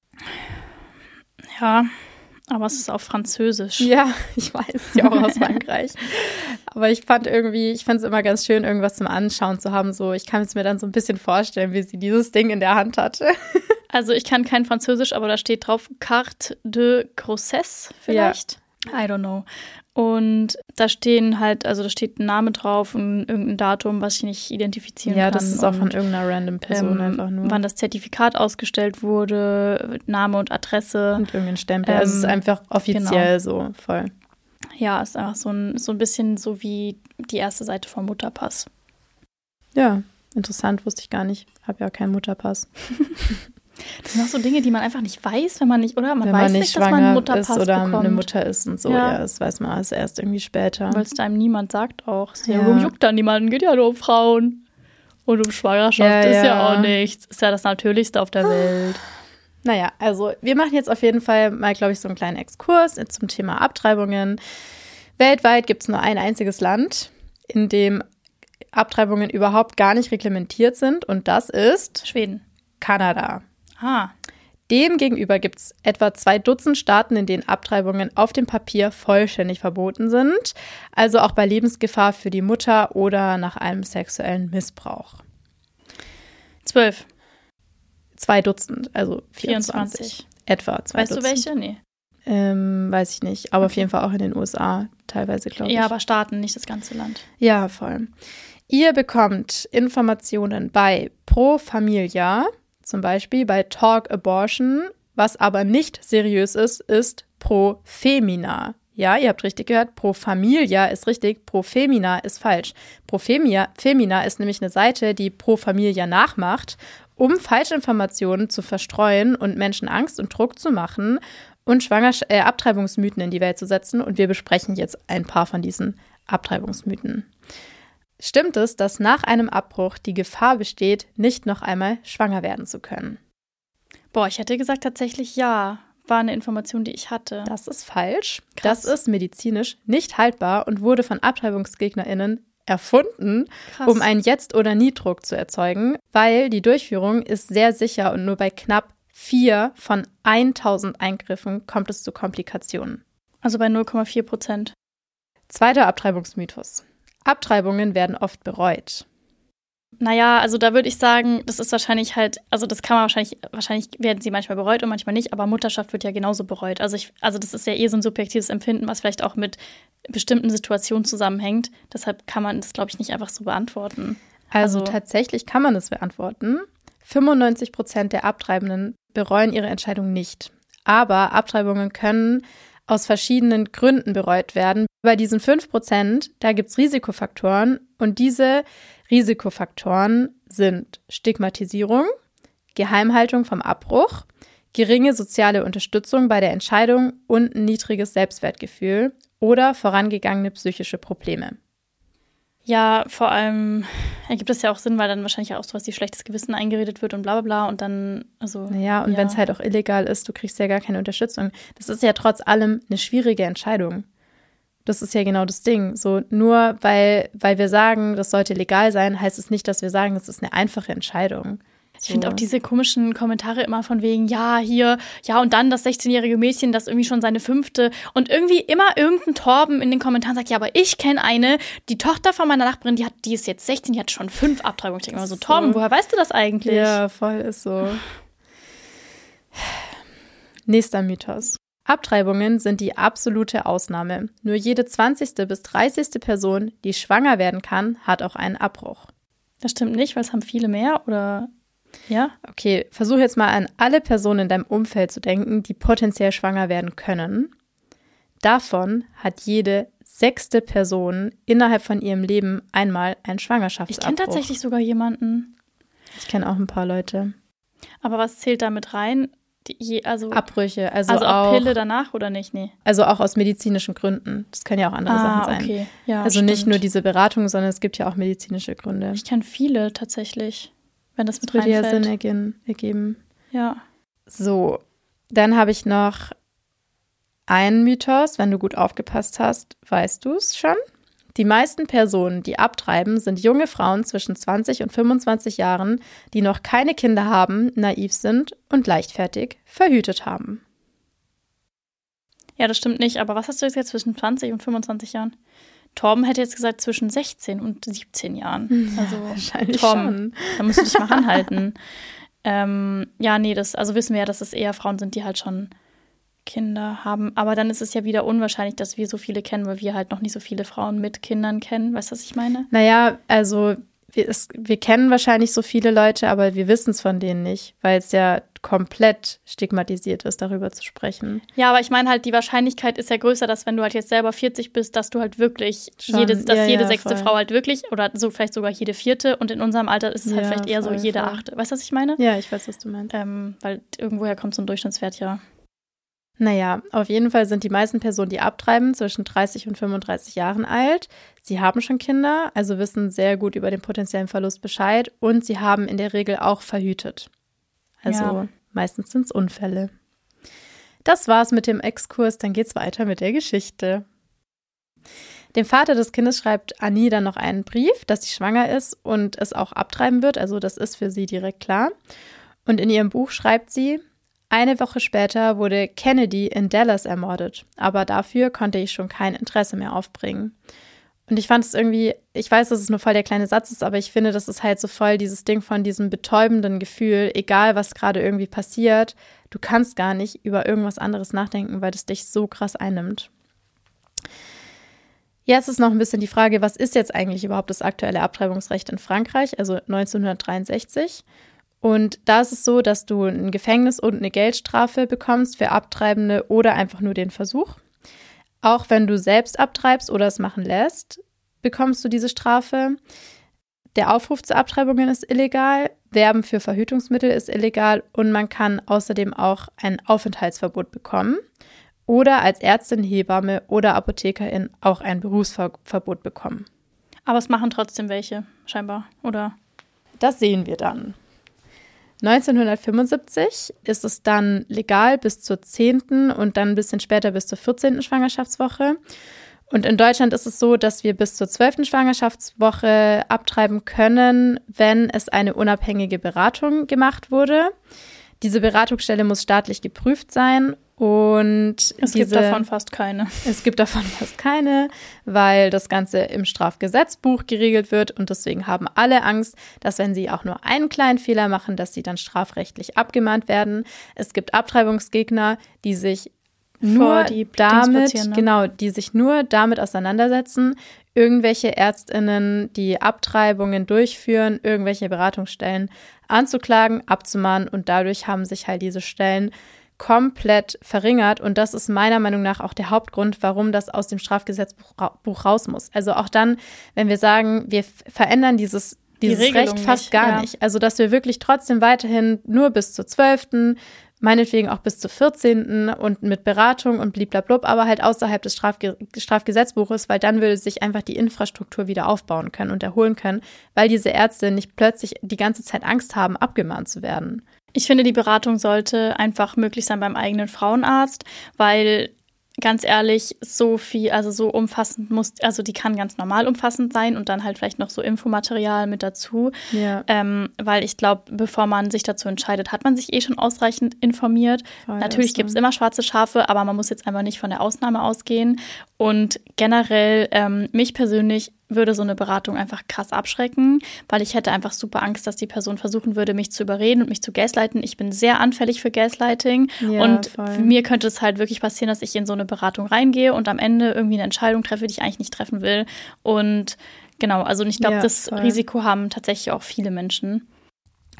Ja, aber es ist auf Französisch. Ja, ich weiß, ja auch aus Frankreich. Aber ich fand es immer ganz schön, irgendwas zum Anschauen zu haben. So, ich kann es mir dann so ein bisschen vorstellen, wie sie dieses Ding in der Hand hatte. Also ich kann kein Französisch, aber da steht drauf Carte de Grossesse vielleicht. Ja. I don't know. Und da stehen halt, also da steht ein Name drauf und irgendein Datum, was ich nicht identifizieren kann. Ja, das ist auch von irgendeiner random Person einfach nur. Wann das Zertifikat ausgestellt wurde, Name und Adresse. Und irgendein Stempel. Also es ist einfach offiziell so voll. Ja, ist einfach so ein bisschen so wie die erste Seite vom Mutterpass. Ja, interessant, wusste ich gar nicht. Habe ja keinen Mutterpass. Das sind auch so Dinge, die man einfach nicht weiß, wenn man nicht, oder? Man weiß nicht, dass man einen Mutterpass ist oder bekommt. Eine Mutter ist und so. Ja, das weiß man alles erst irgendwie später. Weil es einem niemand sagt auch. Ja. Juckt da niemanden, geht ja nur um Frauen. Und um Schwangerschaft ist ja auch nichts. Ist ja das Natürlichste auf der Welt. Naja, also wir machen jetzt auf jeden Fall mal, glaube ich, so einen kleinen Exkurs zum Thema Abtreibungen. Weltweit gibt es nur ein einziges Land, in dem Abtreibungen überhaupt gar nicht reglementiert sind. Und das ist Schweden. Kanada. Ah. Demgegenüber gibt es etwa 2 Dutzend Staaten, in denen Abtreibungen auf dem Papier vollständig verboten sind, also auch bei Lebensgefahr für die Mutter oder nach einem sexuellen Missbrauch. 12. 2 Dutzend, also 24. Etwa 2 Dutzend. Dutzend. Weißt du welche? Nee. Weiß ich nicht, aber auf jeden Fall auch in den USA teilweise, glaube ich. Ja, aber Staaten, nicht das ganze Land. Ja, voll. Ihr bekommt Informationen bei Pro Familia, zum Beispiel bei Talk Abortion. Was aber nicht seriös ist, ist Pro Femina. Ja, ihr habt richtig gehört, Pro Familia ist richtig, Pro Femina ist falsch. Pro Femina ist nämlich eine Seite, die Pro Familia nachmacht, um Falschinformationen zu verstreuen und Menschen Angst und Druck zu machen und Abtreibungsmythen in die Welt zu setzen. Und wir besprechen jetzt ein paar von diesen Abtreibungsmythen. Stimmt es, dass nach einem Abbruch die Gefahr besteht, nicht noch einmal schwanger werden zu können? Boah, ich hätte gesagt tatsächlich ja. War eine Information, die ich hatte. Das ist falsch. Krass. Das ist medizinisch nicht haltbar und wurde von AbtreibungsgegnerInnen erfunden, um einen Jetzt- oder Nie-Druck zu erzeugen, weil die Durchführung ist sehr sicher und nur bei knapp 4 von 1000 Eingriffen kommt es zu Komplikationen. Also bei 0,4%. Zweiter Abtreibungsmythos. Abtreibungen werden oft bereut. Naja, also da würde ich sagen, das ist wahrscheinlich halt, also das kann man wahrscheinlich werden sie manchmal bereut und manchmal nicht, aber Mutterschaft wird ja genauso bereut. Also das ist ja so ein subjektives Empfinden, was vielleicht auch mit bestimmten Situationen zusammenhängt. Deshalb kann man das, glaube ich, nicht einfach so beantworten. Also tatsächlich kann man das beantworten. 95% der Abtreibenden bereuen ihre Entscheidung nicht. Aber Abtreibungen können aus verschiedenen Gründen bereut werden. Bei diesen 5%, da gibt es Risikofaktoren und diese Risikofaktoren sind Stigmatisierung, Geheimhaltung vom Abbruch, geringe soziale Unterstützung bei der Entscheidung und ein niedriges Selbstwertgefühl oder vorangegangene psychische Probleme. Ja, vor allem ergibt das ja auch Sinn, weil dann wahrscheinlich auch sowas wie schlechtes Gewissen eingeredet wird und bla bla bla und dann, also. Naja, und wenn es halt auch illegal ist, du kriegst ja gar keine Unterstützung. Das ist ja trotz allem eine schwierige Entscheidung. Das ist ja genau das Ding. So, nur weil wir sagen, das sollte legal sein, heißt es nicht, dass wir sagen, das ist eine einfache Entscheidung. Ich finde auch diese komischen Kommentare immer von wegen, ja, hier, ja, und dann das 16-jährige Mädchen, das irgendwie schon seine 5. Und irgendwie immer irgendein Torben in den Kommentaren sagt, ja, aber ich kenne eine, die Tochter von meiner Nachbarin, die ist jetzt 16, die hat schon 5 Abtreibungen. Ich denke immer so, Torben, woher weißt du das eigentlich? Ja, voll ist so. Nächster Mythos. Abtreibungen sind die absolute Ausnahme. Nur jede 20. bis 30. Person, die schwanger werden kann, hat auch einen Abbruch. Das stimmt nicht, weil es haben viele mehr, oder? Ja? Okay, versuch jetzt mal an alle Personen in deinem Umfeld zu denken, die potenziell schwanger werden können. Davon hat jede 6. Person innerhalb von ihrem Leben einmal einen Schwangerschaftsabbruch. Ich kenne tatsächlich sogar jemanden. Ich kenne auch ein paar Leute. Aber was zählt da mit rein? Abbrüche. Also auch Pille danach oder nicht? Nee. Also auch aus medizinischen Gründen. Das können ja auch andere Sachen sein. Okay. Ja, also stimmt. nicht nur diese Beratung, sondern es gibt ja auch medizinische Gründe. Ich kenne viele tatsächlich, wenn das mit reinfällt. reinfällt. Würde ja Sinn ergeben. Ja. So, dann habe ich noch einen Mythos. Wenn du gut aufgepasst hast, weißt du es schon. Die meisten Personen, die abtreiben, sind junge Frauen zwischen 20 und 25 Jahren, die noch keine Kinder haben, naiv sind und leichtfertig verhütet haben. Ja, das stimmt nicht. Aber was hast du jetzt zwischen 20 und 25 Jahren? Torben hätte jetzt gesagt zwischen 16 und 17 Jahren. Also wahrscheinlich Torben, schon. Da musst du dich mal ranhalten. Ja, nee, also wissen wir ja, dass es eher Frauen sind, die halt schon Kinder haben. Aber dann ist es ja wieder unwahrscheinlich, dass wir so viele kennen, weil wir halt noch nicht so viele Frauen mit Kindern kennen. Weißt du, was ich meine? Naja, also wir kennen wahrscheinlich so viele Leute, aber wir wissen es von denen nicht, weil es ja komplett stigmatisiert ist, darüber zu sprechen. Ja, aber ich meine halt, die Wahrscheinlichkeit ist ja größer, dass wenn du halt jetzt selber 40 bist, dass du halt wirklich jede sechste Frau halt wirklich oder so vielleicht sogar jede vierte und in unserem Alter ist es halt vielleicht eher so jede achte. Weißt du, was ich meine? Ja, ich weiß, was du meinst. Weil irgendwoher kommt so ein Durchschnittswert, ja. Naja, auf jeden Fall sind die meisten Personen, die abtreiben, zwischen 30 und 35 Jahren alt. Sie haben schon Kinder, also wissen sehr gut über den potenziellen Verlust Bescheid und sie haben in der Regel auch verhütet. Also meistens sind es Unfälle. Das war's mit dem Exkurs, dann geht's weiter mit der Geschichte. Dem Vater des Kindes schreibt Annie dann noch einen Brief, dass sie schwanger ist und es auch abtreiben wird, also das ist für sie direkt klar. Und in ihrem Buch schreibt sie: Eine Woche später wurde Kennedy in Dallas ermordet, aber dafür konnte ich schon kein Interesse mehr aufbringen. Und ich fand es irgendwie, ich weiß, dass es nur voll der kleine Satz ist, aber ich finde, das ist halt so voll dieses Ding von diesem betäubenden Gefühl, egal was gerade irgendwie passiert, du kannst gar nicht über irgendwas anderes nachdenken, weil das dich so krass einnimmt. Jetzt ist noch ein bisschen die Frage, was ist jetzt eigentlich überhaupt das aktuelle Abtreibungsrecht in Frankreich, also 1963? Und da ist es so, dass du ein Gefängnis und eine Geldstrafe bekommst für Abtreibende oder einfach nur den Versuch. Auch wenn du selbst abtreibst oder es machen lässt, bekommst du diese Strafe. Der Aufruf zu Abtreibungen ist illegal, Werben für Verhütungsmittel ist illegal und man kann außerdem auch ein Aufenthaltsverbot bekommen oder als Ärztin, Hebamme oder Apothekerin auch ein Berufsverbot bekommen. Aber es machen trotzdem welche, scheinbar, oder? Das sehen wir dann. 1975 ist es dann legal bis zur 10. und dann ein bisschen später bis zur 14. Schwangerschaftswoche. Und in Deutschland ist es so, dass wir bis zur 12. Schwangerschaftswoche abtreiben können, wenn es eine unabhängige Beratung gemacht wurde. Diese Beratungsstelle muss staatlich geprüft sein und es gibt davon fast keine. Es gibt davon fast keine, weil das Ganze im Strafgesetzbuch geregelt wird und deswegen haben alle Angst, dass wenn sie auch nur einen kleinen Fehler machen, dass sie dann strafrechtlich abgemahnt werden. Es gibt Abtreibungsgegner, die sich nur damit auseinandersetzen, irgendwelche ÄrztInnen, die Abtreibungen durchführen, irgendwelche Beratungsstellen anzuklagen, abzumahnen und dadurch haben sich halt diese Stellen komplett verringert und das ist meiner Meinung nach auch der Hauptgrund, warum das aus dem Strafgesetzbuch raus muss. Also auch dann, wenn wir sagen, wir verändern dieses Recht fast gar nicht. Also dass wir wirklich trotzdem weiterhin nur bis zur 12., meinetwegen auch bis zur 14. und mit Beratung und bliblablub, aber halt außerhalb des Strafgesetzbuches, weil dann würde sich einfach die Infrastruktur wieder aufbauen können und erholen können, weil diese Ärzte nicht plötzlich die ganze Zeit Angst haben, abgemahnt zu werden. Ich finde, die Beratung sollte einfach möglich sein beim eigenen Frauenarzt, weil ganz ehrlich, so viel, also so umfassend die kann ganz normal umfassend sein und dann halt vielleicht noch so Infomaterial mit dazu. Ja. Weil ich glaube, bevor man sich dazu entscheidet, hat man sich schon ausreichend informiert. Voll, natürlich gibt es immer schwarze Schafe, aber man muss jetzt einfach nicht von der Ausnahme ausgehen. Und generell, mich persönlich würde so eine Beratung einfach krass abschrecken, weil ich hätte einfach super Angst, dass die Person versuchen würde, mich zu überreden und mich zu gaslighten. Ich bin sehr anfällig für Gaslighting und voll. mir könnte es halt wirklich passieren, dass ich in so eine Beratung reingehe und am Ende irgendwie eine Entscheidung treffe, die ich eigentlich nicht treffen will. Und genau, also ich glaube, das voll. Risiko haben tatsächlich auch viele Menschen.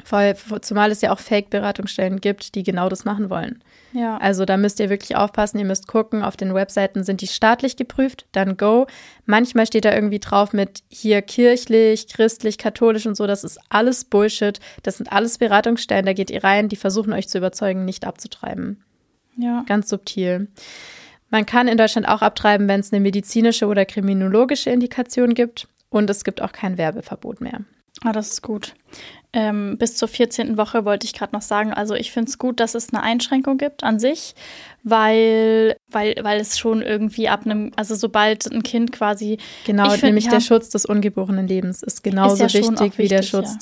Voll, zumal es ja auch Fake-Beratungsstellen gibt, die genau das machen wollen. Ja. Also da müsst ihr wirklich aufpassen, ihr müsst gucken, auf den Webseiten sind die staatlich geprüft, dann go. Manchmal steht da irgendwie drauf mit hier kirchlich, christlich, katholisch und so, das ist alles Bullshit. Das sind alles Beratungsstellen, da geht ihr rein, die versuchen euch zu überzeugen, nicht abzutreiben. Ja. Ganz subtil. Man kann in Deutschland auch abtreiben, wenn es eine medizinische oder kriminologische Indikation gibt und es gibt auch kein Werbeverbot mehr. Ah, das ist gut. Bis zur 14. Woche wollte ich gerade noch sagen, also ich finde es gut, dass es eine Einschränkung gibt an sich, weil es schon irgendwie ab einem, also sobald ein Kind quasi… Genau, nämlich der Schutz des ungeborenen Lebens ist genauso wichtig wie der Schutz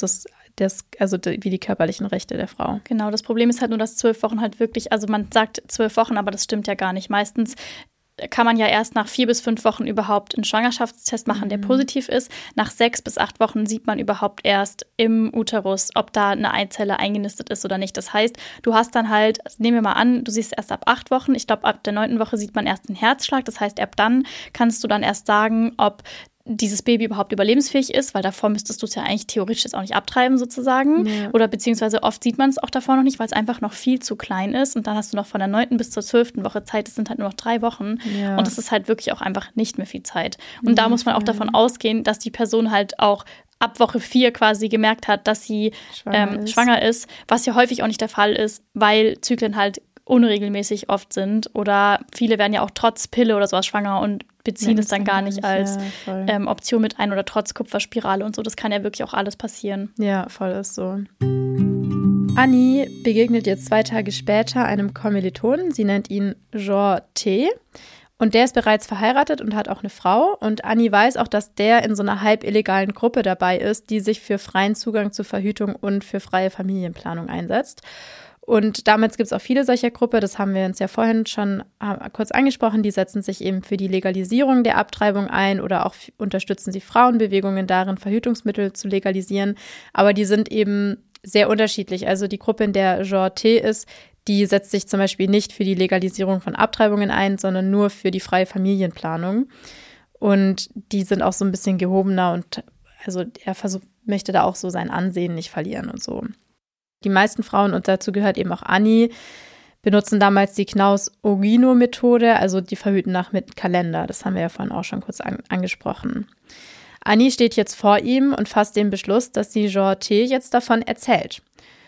wie die körperlichen Rechte der Frau. Genau, das Problem ist halt nur, dass 12 Wochen halt wirklich, also man sagt 12 Wochen, aber das stimmt ja gar nicht. Meistens kann man ja erst nach 4 bis 5 Wochen überhaupt einen Schwangerschaftstest machen, der positiv ist. Nach 6 bis 8 Wochen sieht man überhaupt erst im Uterus, ob da eine Eizelle eingenistet ist oder nicht. Das heißt, du hast dann halt, nehmen wir mal an, du siehst erst ab 8 Wochen. Ich glaube, ab der 9. Woche sieht man erst einen Herzschlag. Das heißt, ab dann kannst du dann erst sagen, ob dieses Baby überhaupt überlebensfähig ist, weil davor müsstest du es ja eigentlich theoretisch jetzt auch nicht abtreiben sozusagen. Ja. Oder beziehungsweise oft sieht man es auch davor noch nicht, weil es einfach noch viel zu klein ist. Und dann hast du noch von der 9. bis zur 12. Woche Zeit. Das sind halt nur noch 3 Wochen. Ja. Und das ist halt wirklich auch einfach nicht mehr viel Zeit. Und da muss man auch davon ausgehen, dass die Person halt auch ab Woche 4 quasi gemerkt hat, dass sie schwanger ist, was ja häufig auch nicht der Fall ist, weil Zyklen halt unregelmäßig oft sind oder viele werden ja auch trotz Pille oder sowas schwanger und beziehen es dann gar nicht als Option mit ein oder trotz Kupferspirale und so. Das kann ja wirklich auch alles passieren. Ja, voll ist so. Annie begegnet jetzt 2 Tage später einem Kommilitonen. Sie nennt ihn Jean T. Und der ist bereits verheiratet und hat auch eine Frau. Und Annie weiß auch, dass der in so einer halb illegalen Gruppe dabei ist, die sich für freien Zugang zur Verhütung und für freie Familienplanung einsetzt. Und damals gibt es auch viele solcher Gruppen, das haben wir uns ja vorhin schon kurz angesprochen, die setzen sich eben für die Legalisierung der Abtreibung ein oder auch unterstützen sie Frauenbewegungen darin, Verhütungsmittel zu legalisieren. Aber die sind eben sehr unterschiedlich. Also die Gruppe, in der Jean T. ist, die setzt sich zum Beispiel nicht für die Legalisierung von Abtreibungen ein, sondern nur für die freie Familienplanung. Und die sind auch so ein bisschen gehobener und also er möchte da auch so sein Ansehen nicht verlieren und so. Die meisten Frauen, und dazu gehört eben auch Annie, benutzen damals die Knaus-Ogino-Methode, also die verhüten mit Kalender. Das haben wir ja vorhin auch schon kurz angesprochen. Annie steht jetzt vor ihm und fasst den Beschluss, dass sie Jean T. jetzt davon erzählt.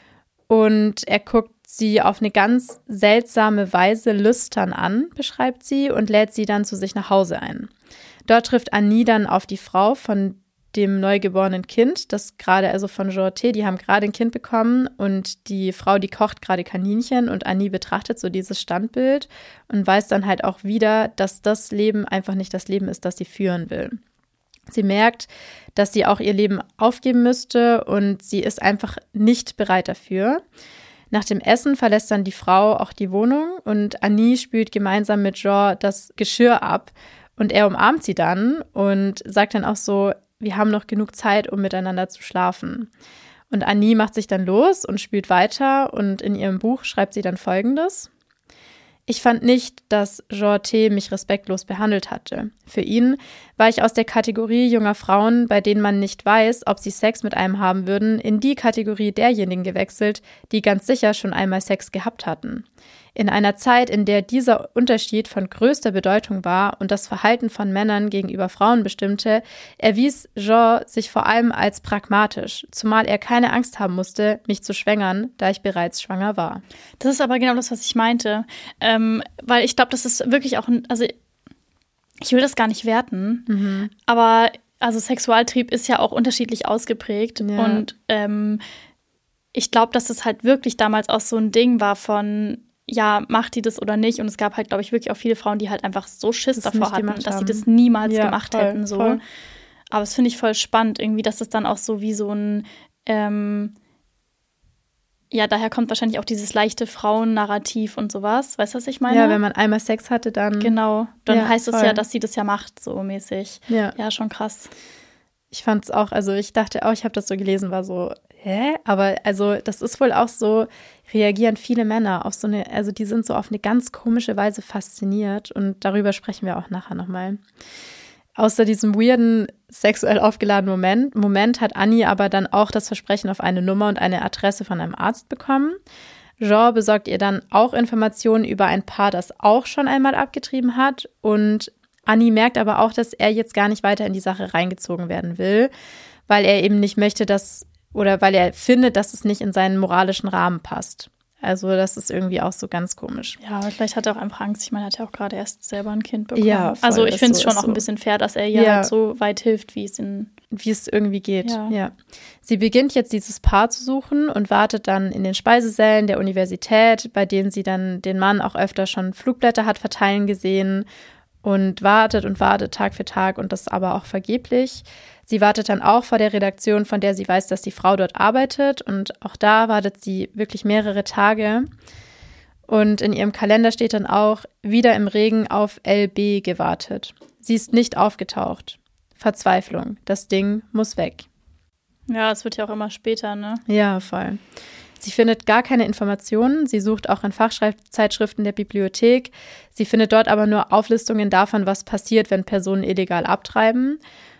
Und er guckt sie auf eine ganz seltsame Weise lüstern an, beschreibt sie, und lädt sie dann zu sich nach Hause ein. Dort trifft Annie dann auf die Frau von dem neugeborenen Kind, das gerade, also von Jean T., die haben gerade ein Kind bekommen und die Frau, die kocht gerade Kaninchen und Annie betrachtet so dieses Standbild und weiß dann halt auch wieder, dass das Leben einfach nicht das Leben ist, das sie führen will. Sie merkt, dass sie auch ihr Leben aufgeben müsste und sie ist einfach nicht bereit dafür. Nach dem Essen verlässt dann die Frau auch die Wohnung und Annie spült gemeinsam mit Jean das Geschirr ab und er umarmt sie dann und sagt dann auch so, wir haben noch genug Zeit, um miteinander zu schlafen. Und Annie macht sich dann los und spült weiter und in ihrem Buch schreibt sie dann Folgendes. Ich fand nicht, dass Jean T. mich respektlos behandelt hatte. Für ihn war ich aus der Kategorie junger Frauen, bei denen man nicht weiß, ob sie Sex mit einem haben würden, in die Kategorie derjenigen gewechselt, die ganz sicher schon einmal Sex gehabt hatten. In einer Zeit, in der dieser Unterschied von größter Bedeutung war und das Verhalten von Männern gegenüber Frauen bestimmte, erwies Jean sich vor allem als pragmatisch, zumal er keine Angst haben musste, mich zu schwängern, da ich bereits schwanger war. Das ist aber genau das, was ich meinte, weil ich glaube, das ist wirklich auch, also ich will das gar nicht werten, aber also Sexualtrieb ist ja auch unterschiedlich ausgeprägt und ich glaube, dass es halt wirklich damals auch so ein Ding war von ja, macht die das oder nicht? Und es gab halt, glaube ich, wirklich auch viele Frauen, die halt einfach so Schiss davor hatten, dass sie das niemals gemacht hätten. So. Voll. Aber das finde ich voll spannend, irgendwie, dass es dann auch so wie so ein, daher kommt wahrscheinlich auch dieses leichte Frauennarrativ und sowas. Weißt du, was ich meine? Ja, wenn man einmal Sex hatte, dann… Genau, dann heißt es ja, dass sie das ja macht, so mäßig. Ja, schon krass. Ich fand es auch, also ich dachte auch, ich habe das so gelesen, war so, hä? Aber also das ist wohl auch so, reagieren viele Männer auf so eine, also die sind so auf eine ganz komische Weise fasziniert und darüber sprechen wir auch nachher nochmal. Außer diesem weirden, sexuell aufgeladenen Moment hat Annie aber dann auch das Versprechen auf eine Nummer und eine Adresse von einem Arzt bekommen. Jean besorgt ihr dann auch Informationen über ein Paar, das auch schon einmal abgetrieben hat. Und Annie merkt aber auch, dass er jetzt gar nicht weiter in die Sache reingezogen werden will, weil er eben nicht möchte, weil er findet, dass es nicht in seinen moralischen Rahmen passt. Also das ist irgendwie auch so ganz komisch. Ja, aber vielleicht hat er auch einfach Angst. Ich meine, er hat ja auch gerade erst selber ein Kind bekommen. Ja, voll, also ich finde es so, schon auch ein bisschen fair, dass er ihr halt so weit hilft, wie es irgendwie geht. Ja. Sie beginnt jetzt dieses Paar zu suchen und wartet dann in den Speisesälen der Universität, bei denen sie dann den Mann auch öfter schon Flugblätter hat verteilen gesehen und wartet Tag für Tag und das aber auch vergeblich. Sie wartet dann auch vor der Redaktion, von der sie weiß, dass die Frau dort arbeitet und auch da wartet sie wirklich mehrere Tage. Und in ihrem Kalender steht dann auch, wieder im Regen auf LB gewartet. Sie ist nicht aufgetaucht. Verzweiflung. Das Ding muss weg. Ja, es wird ja auch immer später, ne? Ja, voll. Sie findet gar keine Informationen. Sie sucht auch in Fachzeitschriften der Bibliothek. Sie findet dort aber nur Auflistungen davon, was passiert, wenn Personen illegal abtreiben.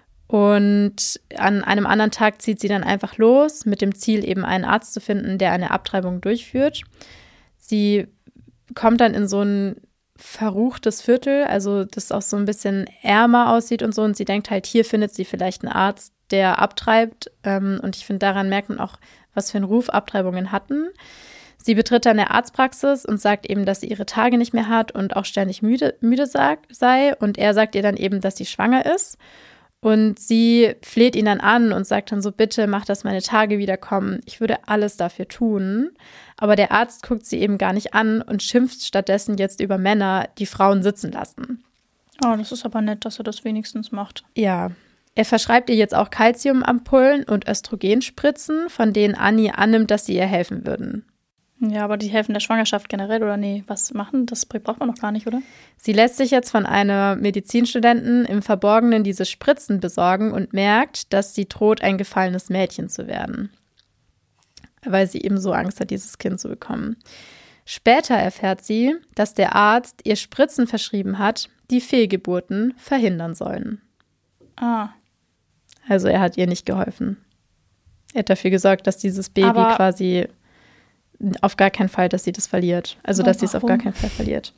Und an einem anderen Tag zieht sie dann einfach los, mit dem Ziel, eben einen Arzt zu finden, der eine Abtreibung durchführt. Sie kommt dann in so ein verruchtes Viertel, also das auch so ein bisschen ärmer aussieht und so. Und sie denkt halt, hier findet sie vielleicht einen Arzt, der abtreibt. Und ich finde, daran merkt man auch, was für einen Ruf Abtreibungen hatten. Sie betritt dann eine Arztpraxis und sagt eben, dass sie ihre Tage nicht mehr hat und auch ständig müde sei. Und er sagt ihr dann eben, dass sie schwanger ist. Und sie fleht ihn dann an und sagt dann so, bitte mach, dass meine Tage wiederkommen. Ich würde alles dafür tun. Aber der Arzt guckt sie eben gar nicht an und schimpft stattdessen jetzt über Männer, die Frauen sitzen lassen. Oh, das ist aber nett, dass er das wenigstens macht. Ja. Er verschreibt ihr jetzt auch Calciumampullen und Östrogenspritzen, von denen Annie annimmt, dass sie ihr helfen würden. Ja, aber die helfen der Schwangerschaft generell, oder nee? Was machen? Das braucht man noch gar nicht, oder? Sie lässt sich jetzt von einer Medizinstudentin im Verborgenen diese Spritzen besorgen und merkt, dass sie droht, ein gefallenes Mädchen zu werden. Weil sie eben so Angst hat, dieses Kind zu bekommen. Später erfährt sie, dass der Arzt ihr Spritzen verschrieben hat, die Fehlgeburten verhindern sollen. Ah. Also er hat ihr nicht geholfen. Er hat dafür gesorgt, dass dieses Baby quasi auf gar keinen Fall, dass sie das verliert. Also, dass sie es auf gar keinen Fall verliert.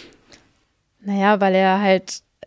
Naja, weil er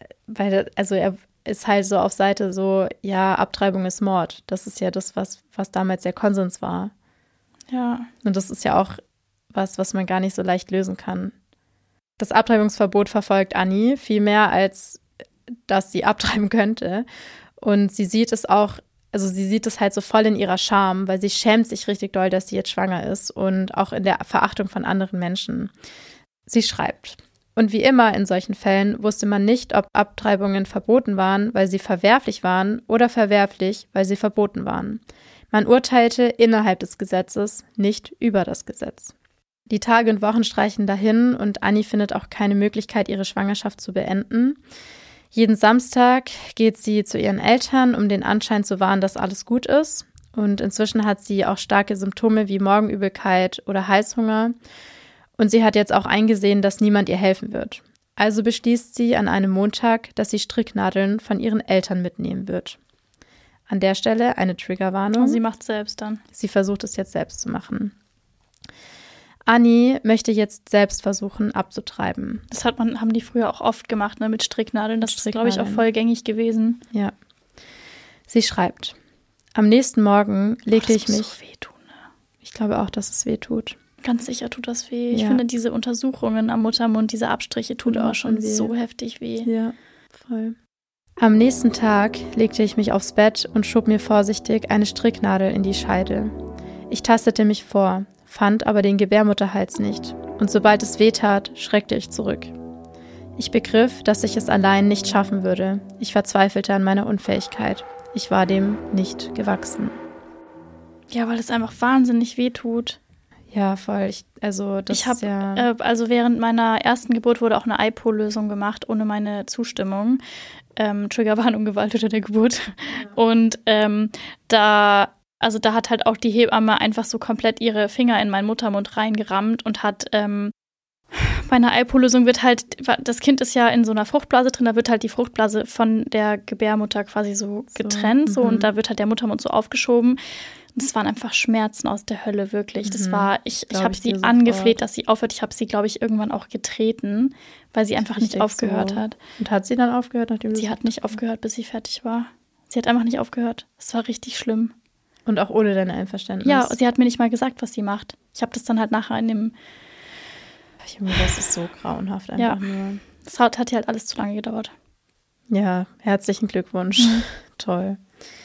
ist halt so auf Seite so, ja, Abtreibung ist Mord. Das ist ja das, was damals der Konsens war. Ja. Und das ist ja auch was man gar nicht so leicht lösen kann. Das Abtreibungsverbot verfolgt Annie viel mehr, als dass sie abtreiben könnte. Und sie sieht es auch, also sie sieht es halt so voll in ihrer Scham, weil sie schämt sich richtig doll, dass sie jetzt schwanger ist und auch in der Verachtung von anderen Menschen. Sie schreibt: Und wie immer in solchen Fällen wusste man nicht, ob Abtreibungen verboten waren, weil sie verwerflich waren, oder verwerflich, weil sie verboten waren. Man urteilte innerhalb des Gesetzes, nicht über das Gesetz. Die Tage und Wochen streichen dahin und Annie findet auch keine Möglichkeit, ihre Schwangerschaft zu beenden. Jeden Samstag geht sie zu ihren Eltern, um den Anschein zu wahren, dass alles gut ist. Und inzwischen hat sie auch starke Symptome wie Morgenübelkeit oder Heißhunger. Und sie hat jetzt auch eingesehen, dass niemand ihr helfen wird. Also beschließt sie an einem Montag, dass sie Stricknadeln von ihren Eltern mitnehmen wird. An der Stelle eine Triggerwarnung. Und sie macht es selbst dann. Sie versucht es jetzt selbst zu machen. Annie möchte jetzt selbst versuchen, abzutreiben. Das haben die früher auch oft gemacht, ne, mit Stricknadeln. Das ist, glaube ich, auch voll gängig gewesen. Ja. Sie schreibt: Am nächsten Morgen legte ich mich. Das muss so wehtun, ne? Ich glaube auch, dass es weh tut. Ganz sicher tut das weh. Ja. Ich finde, diese Untersuchungen am Muttermund, diese Abstriche, tun immer schon so heftig weh. Ja, voll. Am nächsten Tag legte ich mich aufs Bett und schob mir vorsichtig eine Stricknadel in die Scheide. Ich tastete mich vor, fand aber den Gebärmutterhals nicht, und sobald es weh tat, schreckte ich zurück. Ich begriff, dass ich es allein nicht schaffen würde. Ich verzweifelte an meiner Unfähigkeit. Ich war dem nicht gewachsen. Ja, weil es einfach wahnsinnig weh tut. Ja, voll. Also während meiner ersten Geburt wurde auch eine IPO-Lösung gemacht, ohne meine Zustimmung. Triggerwarnung, Gewalt unter der Geburt. Ja. Und da hat halt auch die Hebamme einfach so komplett ihre Finger in meinen Muttermund reingerammt und hat bei einer Eipolösung wird halt, das Kind ist ja in so einer Fruchtblase drin, da wird halt die Fruchtblase von der Gebärmutter quasi so getrennt und da wird halt der Muttermund so aufgeschoben. Und das waren einfach Schmerzen aus der Hölle, wirklich. Das war, ich habe sie angefleht, dass sie aufhört. Ich habe sie, glaube ich, irgendwann auch getreten, weil sie einfach nicht aufgehört hat. Und hat sie dann aufgehört, nachdem sie hat nicht aufgehört, bis sie fertig war. Sie hat einfach nicht aufgehört. Es war richtig schlimm. Und auch ohne dein Einverständnis? Ja, sie hat mir nicht mal gesagt, was sie macht. Ich habe das dann halt nachher in dem... Das ist so grauenhaft einfach nur. Das hat ja halt alles zu lange gedauert. Ja, herzlichen Glückwunsch. Toll.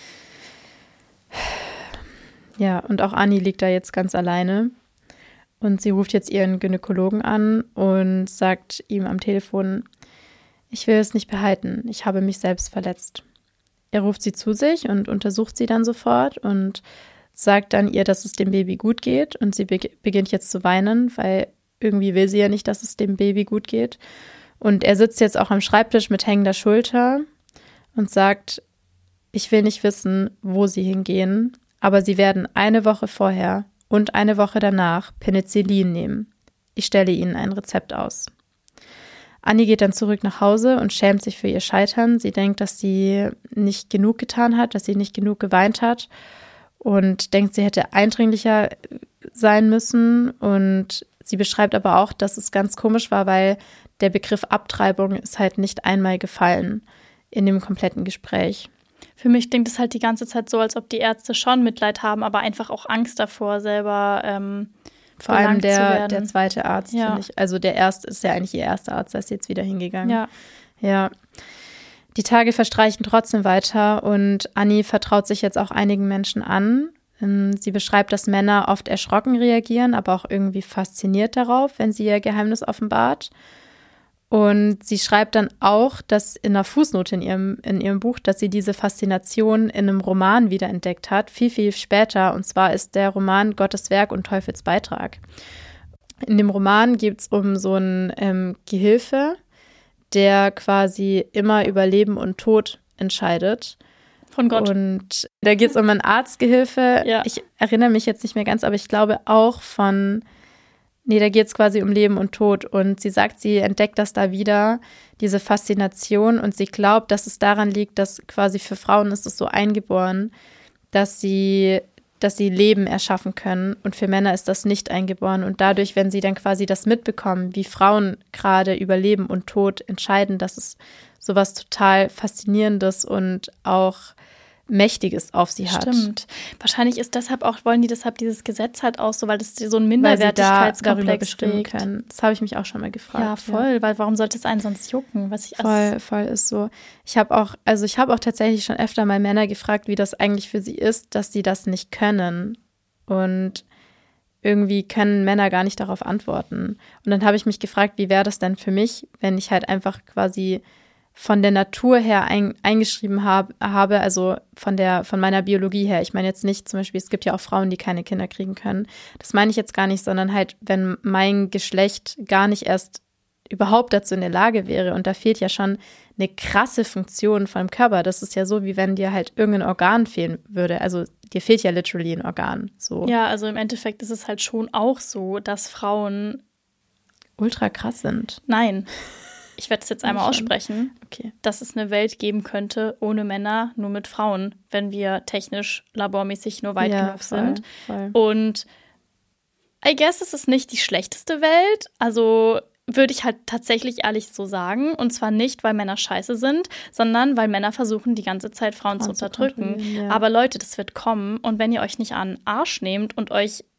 Ja, und auch Anni liegt da jetzt ganz alleine. Und sie ruft jetzt ihren Gynäkologen an und sagt ihm am Telefon, ich will es nicht behalten, ich habe mich selbst verletzt. Er ruft sie zu sich und untersucht sie dann sofort und sagt dann ihr, dass es dem Baby gut geht. Und sie beginnt jetzt zu weinen, weil irgendwie will sie ja nicht, dass es dem Baby gut geht. Und er sitzt jetzt auch am Schreibtisch mit hängender Schulter und sagt, ich will nicht wissen, wo sie hingehen, aber sie werden eine Woche vorher und eine Woche danach Penicillin nehmen. Ich stelle ihnen ein Rezept aus. Anni geht dann zurück nach Hause und schämt sich für ihr Scheitern. Sie denkt, dass sie nicht genug getan hat, dass sie nicht genug geweint hat und denkt, sie hätte eindringlicher sein müssen. Und sie beschreibt aber auch, dass es ganz komisch war, weil der Begriff Abtreibung ist halt nicht einmal gefallen in dem kompletten Gespräch. Für mich klingt es halt die ganze Zeit so, als ob die Ärzte schon Mitleid haben, aber einfach auch Angst davor, selber vor allem der zweite Arzt, finde ich. Also der erste ist ja eigentlich ihr erster Arzt, da ist jetzt wieder hingegangen. Ja. Die Tage verstreichen trotzdem weiter und Anni vertraut sich jetzt auch einigen Menschen an. Sie beschreibt, dass Männer oft erschrocken reagieren, aber auch irgendwie fasziniert darauf, wenn sie ihr Geheimnis offenbart. Und sie schreibt dann auch, dass in einer Fußnote in ihrem Buch, dass sie diese Faszination in einem Roman wiederentdeckt hat, viel, viel später. Und zwar ist der Roman Gottes Werk und Teufels Beitrag. In dem Roman geht es um so einen Gehilfe, der quasi immer über Leben und Tod entscheidet. Von Gott. Und da geht es um einen Arztgehilfe. Ja. Ich erinnere mich jetzt nicht mehr ganz, aber ich glaube auch da geht es quasi um Leben und Tod. Und sie sagt, sie entdeckt das da wieder, diese Faszination. Und sie glaubt, dass es daran liegt, dass quasi für Frauen ist es so eingeboren, dass sie Leben erschaffen können. Und für Männer ist das nicht eingeboren. Und dadurch, wenn sie dann quasi das mitbekommen, wie Frauen gerade über Leben und Tod entscheiden, das ist sowas total Faszinierendes und auch Mächtiges auf sie hat. Stimmt. Wahrscheinlich wollen die deshalb dieses Gesetz halt auch so, weil das so ein Minderwertigkeitskomplex trägt. Das habe ich mich auch schon mal gefragt. Ja, voll, weil warum sollte es einen sonst jucken? Voll ist so. Ich habe auch tatsächlich schon öfter mal Männer gefragt, wie das eigentlich für sie ist, dass sie das nicht können. Und irgendwie können Männer gar nicht darauf antworten. Und dann habe ich mich gefragt, wie wäre das denn für mich, wenn ich halt einfach quasi von der Natur her eingeschrieben habe, also von meiner Biologie her. Ich meine jetzt nicht zum Beispiel, es gibt ja auch Frauen, die keine Kinder kriegen können. Das meine ich jetzt gar nicht, sondern halt, wenn mein Geschlecht gar nicht erst überhaupt dazu in der Lage wäre. Und da fehlt ja schon eine krasse Funktion vom Körper. Das ist ja so, wie wenn dir halt irgendein Organ fehlen würde. Also dir fehlt ja literally ein Organ. So. Ja, also im Endeffekt ist es halt schon auch so, dass Frauen ultra krass sind. Nein. Ich werde es jetzt einmal aussprechen, dass es eine Welt geben könnte ohne Männer, nur mit Frauen, wenn wir technisch, labormäßig nur weit genug sind. Voll. Und I guess es ist nicht die schlechteste Welt, also würde ich halt tatsächlich ehrlich so sagen. Und zwar nicht, weil Männer scheiße sind, sondern weil Männer versuchen, die ganze Zeit Frauen zu unterdrücken. Ja. Aber Leute, das wird kommen. Und wenn ihr euch nicht an den Arsch nehmt und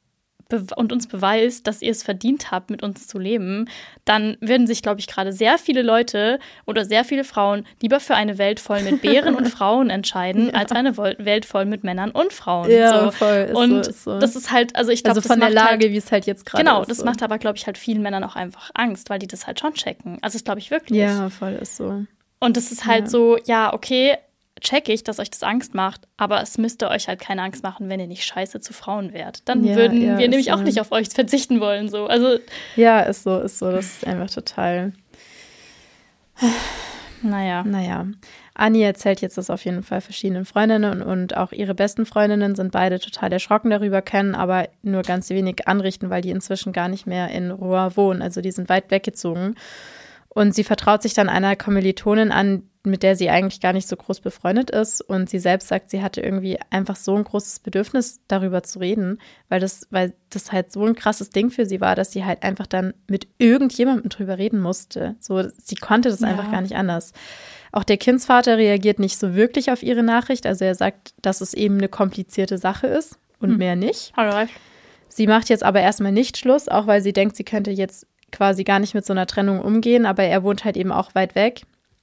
uns beweist, dass ihr es verdient habt, mit uns zu leben, dann werden sich, glaube ich, gerade sehr viele Leute oder sehr viele Frauen lieber für eine Welt voll mit Bären und Frauen entscheiden, als eine Welt voll mit Männern und Frauen. Ja, so. Voll. Ist so. Das ist halt, also ich glaube, von der Lage, wie es halt jetzt gerade ist. Genau, das macht aber, glaube ich, halt vielen Männern auch einfach Angst, weil die das halt schon checken. Also das glaube ich wirklich. Ja, voll ist so. Und das ist halt so, ja, okay, check ich, dass euch das Angst macht, aber es müsste euch halt keine Angst machen, wenn ihr nicht scheiße zu Frauen wärt. Dann würden wir nämlich auch nicht auf euch verzichten wollen. So. Also, ja, ist so. Das ist einfach total. Naja. Annie erzählt jetzt das auf jeden Fall verschiedenen Freundinnen und auch ihre besten Freundinnen sind beide total erschrocken darüber, können aber nur ganz wenig anrichten, weil die inzwischen gar nicht mehr in Rouen wohnen. Also die sind weit weggezogen. Und sie vertraut sich dann einer Kommilitonin an, mit der sie eigentlich gar nicht so groß befreundet ist. Und sie selbst sagt, sie hatte irgendwie einfach so ein großes Bedürfnis, darüber zu reden, weil das halt so ein krasses Ding für sie war, dass sie halt einfach dann mit irgendjemandem drüber reden musste. So, sie konnte das einfach gar nicht anders. Auch der Kindsvater reagiert nicht so wirklich auf ihre Nachricht. Also er sagt, dass es eben eine komplizierte Sache ist und mehr nicht. Alright. Sie macht jetzt aber erstmal nicht Schluss, auch weil sie denkt, sie könnte jetzt quasi gar nicht mit so einer Trennung umgehen. Aber er wohnt halt eben auch weit weg.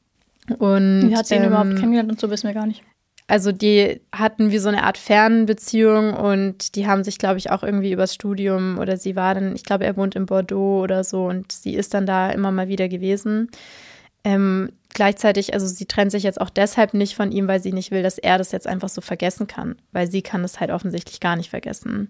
Und wie hat sie ihn überhaupt kennengelernt und so, wissen wir gar nicht. Also die hatten wie so eine Art Fernbeziehung und die haben sich, glaube ich, auch irgendwie übers Studium oder sie war dann, ich glaube, er wohnt in Bordeaux oder so und sie ist dann da immer mal wieder gewesen. Gleichzeitig, also sie trennt sich jetzt auch deshalb nicht von ihm, weil sie nicht will, dass er das jetzt einfach so vergessen kann, weil sie kann das halt offensichtlich gar nicht vergessen.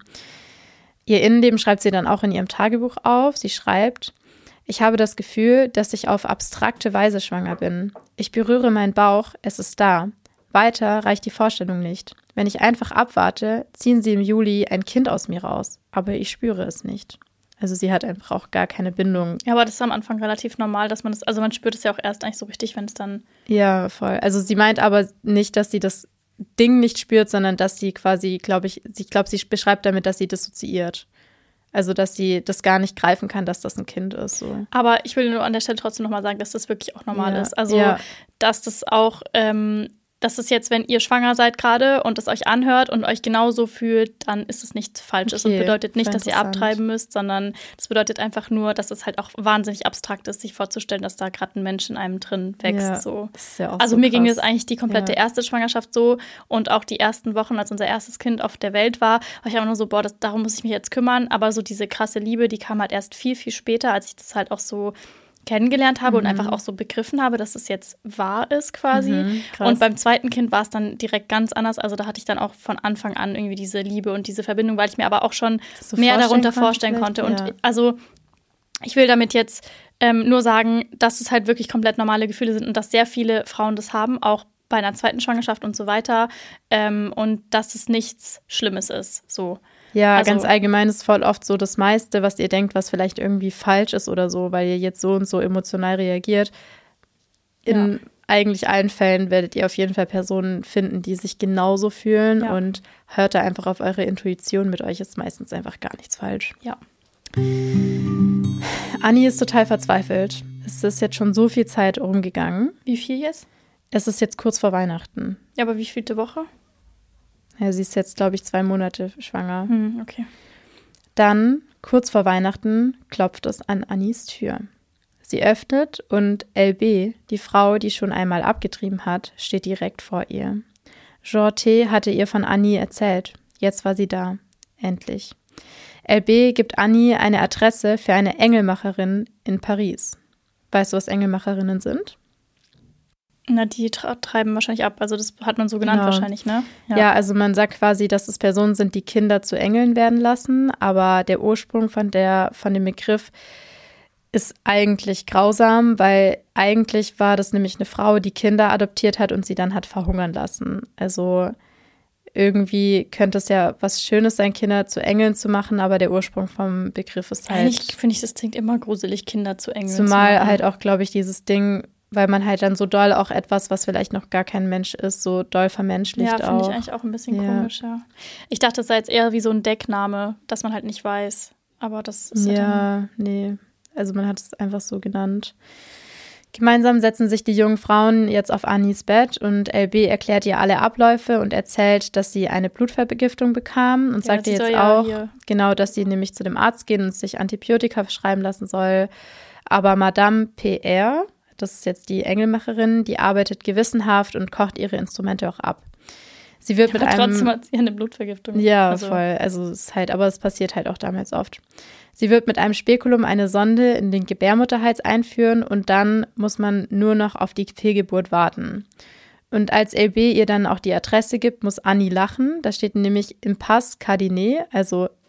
Ihr Innenleben schreibt sie dann auch in ihrem Tagebuch auf. Sie schreibt: Ich habe das Gefühl, dass ich auf abstrakte Weise schwanger bin. Ich berühre meinen Bauch, es ist da. Weiter reicht die Vorstellung nicht. Wenn ich einfach abwarte, ziehen sie im Juli ein Kind aus mir raus. Aber ich spüre es nicht. Also sie hat einfach auch gar keine Bindung. Ja, aber das ist am Anfang relativ normal, dass man das, also man spürt es ja auch erst eigentlich so richtig, wenn es dann… Ja, voll. Also sie meint aber nicht, dass sie das Ding nicht spürt, sondern dass sie quasi, sie beschreibt damit, dass sie dissoziiert. Also, dass sie das gar nicht greifen kann, dass das ein Kind ist. So. Aber ich will nur an der Stelle trotzdem nochmal sagen, dass das wirklich auch normal ist. Also, dass das auch, dass es jetzt, wenn ihr schwanger seid gerade und es euch anhört und euch genauso fühlt, dann ist es nichts Falsches und bedeutet nicht, dass ihr abtreiben müsst, sondern das bedeutet einfach nur, dass es halt auch wahnsinnig abstrakt ist, sich vorzustellen, dass da gerade ein Mensch in einem drin wächst. Ja, so. Das ist ja auch also so mir krass. ging es eigentlich die komplette erste Schwangerschaft so und auch die ersten Wochen, als unser erstes Kind auf der Welt war ich einfach nur so, darum muss ich mich jetzt kümmern. Aber so diese krasse Liebe, die kam halt erst viel, viel später, als ich das halt auch so kennengelernt habe und einfach auch so begriffen habe, dass es jetzt wahr ist quasi. Und beim zweiten Kind war es dann direkt ganz anders. Also da hatte ich dann auch von Anfang an irgendwie diese Liebe und diese Verbindung, weil ich mir aber auch schon so mehr darunter vorstellen konnte. Und also ich will damit jetzt nur sagen, dass es halt wirklich komplett normale Gefühle sind und dass sehr viele Frauen das haben, auch bei einer zweiten Schwangerschaft und so weiter. Und dass es nichts Schlimmes ist, so. Ja, also, ganz allgemein ist voll oft so das meiste, was ihr denkt, was vielleicht irgendwie falsch ist oder so, weil ihr jetzt so und so emotional reagiert. In eigentlich allen Fällen werdet ihr auf jeden Fall Personen finden, die sich genauso fühlen und hört da einfach auf eure Intuition. Mit euch ist meistens einfach gar nichts falsch. Ja. Annie ist total verzweifelt. Es ist jetzt schon so viel Zeit rumgegangen. Wie viel jetzt? Es ist jetzt kurz vor Weihnachten. Ja, aber wie vielte Woche? Ja, sie ist jetzt, glaube ich, 2 Monate schwanger. Okay. Dann, kurz vor Weihnachten, klopft es an Annies Tür. Sie öffnet und LB, die Frau, die schon einmal abgetrieben hat, steht direkt vor ihr. Jean T. hatte ihr von Annie erzählt. Jetzt war sie da. Endlich. LB gibt Annie eine Adresse für eine Engelmacherin in Paris. Weißt du, was Engelmacherinnen sind? Na, die treiben wahrscheinlich ab. Also das hat man so genannt wahrscheinlich, ne? Ja, also man sagt quasi, dass es Personen sind, die Kinder zu Engeln werden lassen. Aber der Ursprung von dem Begriff ist eigentlich grausam, weil eigentlich war das nämlich eine Frau, die Kinder adoptiert hat und sie dann hat verhungern lassen. Also irgendwie könnte es ja was Schönes sein, Kinder zu Engeln zu machen, aber der Ursprung vom Begriff ist halt… Eigentlich finde ich, das klingt immer gruselig, Kinder zu Engeln zumal zu machen. halt auch, glaube ich, dieses Ding, weil man halt dann so doll auch etwas, was vielleicht noch gar kein Mensch ist, so doll vermenschlicht auch. Ja, finde ich eigentlich auch ein bisschen komisch, ja. Ich dachte, es sei jetzt eher wie so ein Deckname, dass man halt nicht weiß. Aber das ist nee. Also man hat es einfach so genannt. Gemeinsam setzen sich die jungen Frauen jetzt auf Annies Bett und LB erklärt ihr alle Abläufe und erzählt, dass sie eine Blutvergiftung bekam und sagt ihr jetzt auch, genau, dass sie nämlich zu dem Arzt gehen und sich Antibiotika verschreiben lassen soll. Aber Madame PR, das ist jetzt die Engelmacherin, die arbeitet gewissenhaft und kocht ihre Instrumente auch ab. Sie wird mit einem… trotzdem hat sie eine Blutvergiftung. Ja, voll. Also es ist halt, aber es passiert halt auch damals oft. Sie wird mit einem Spekulum eine Sonde in den Gebärmutterhals einführen und dann muss man nur noch auf die Fehlgeburt warten. Und als LB ihr dann auch die Adresse gibt, muss Annie lachen. Da steht nämlich Impasse Cardinet, also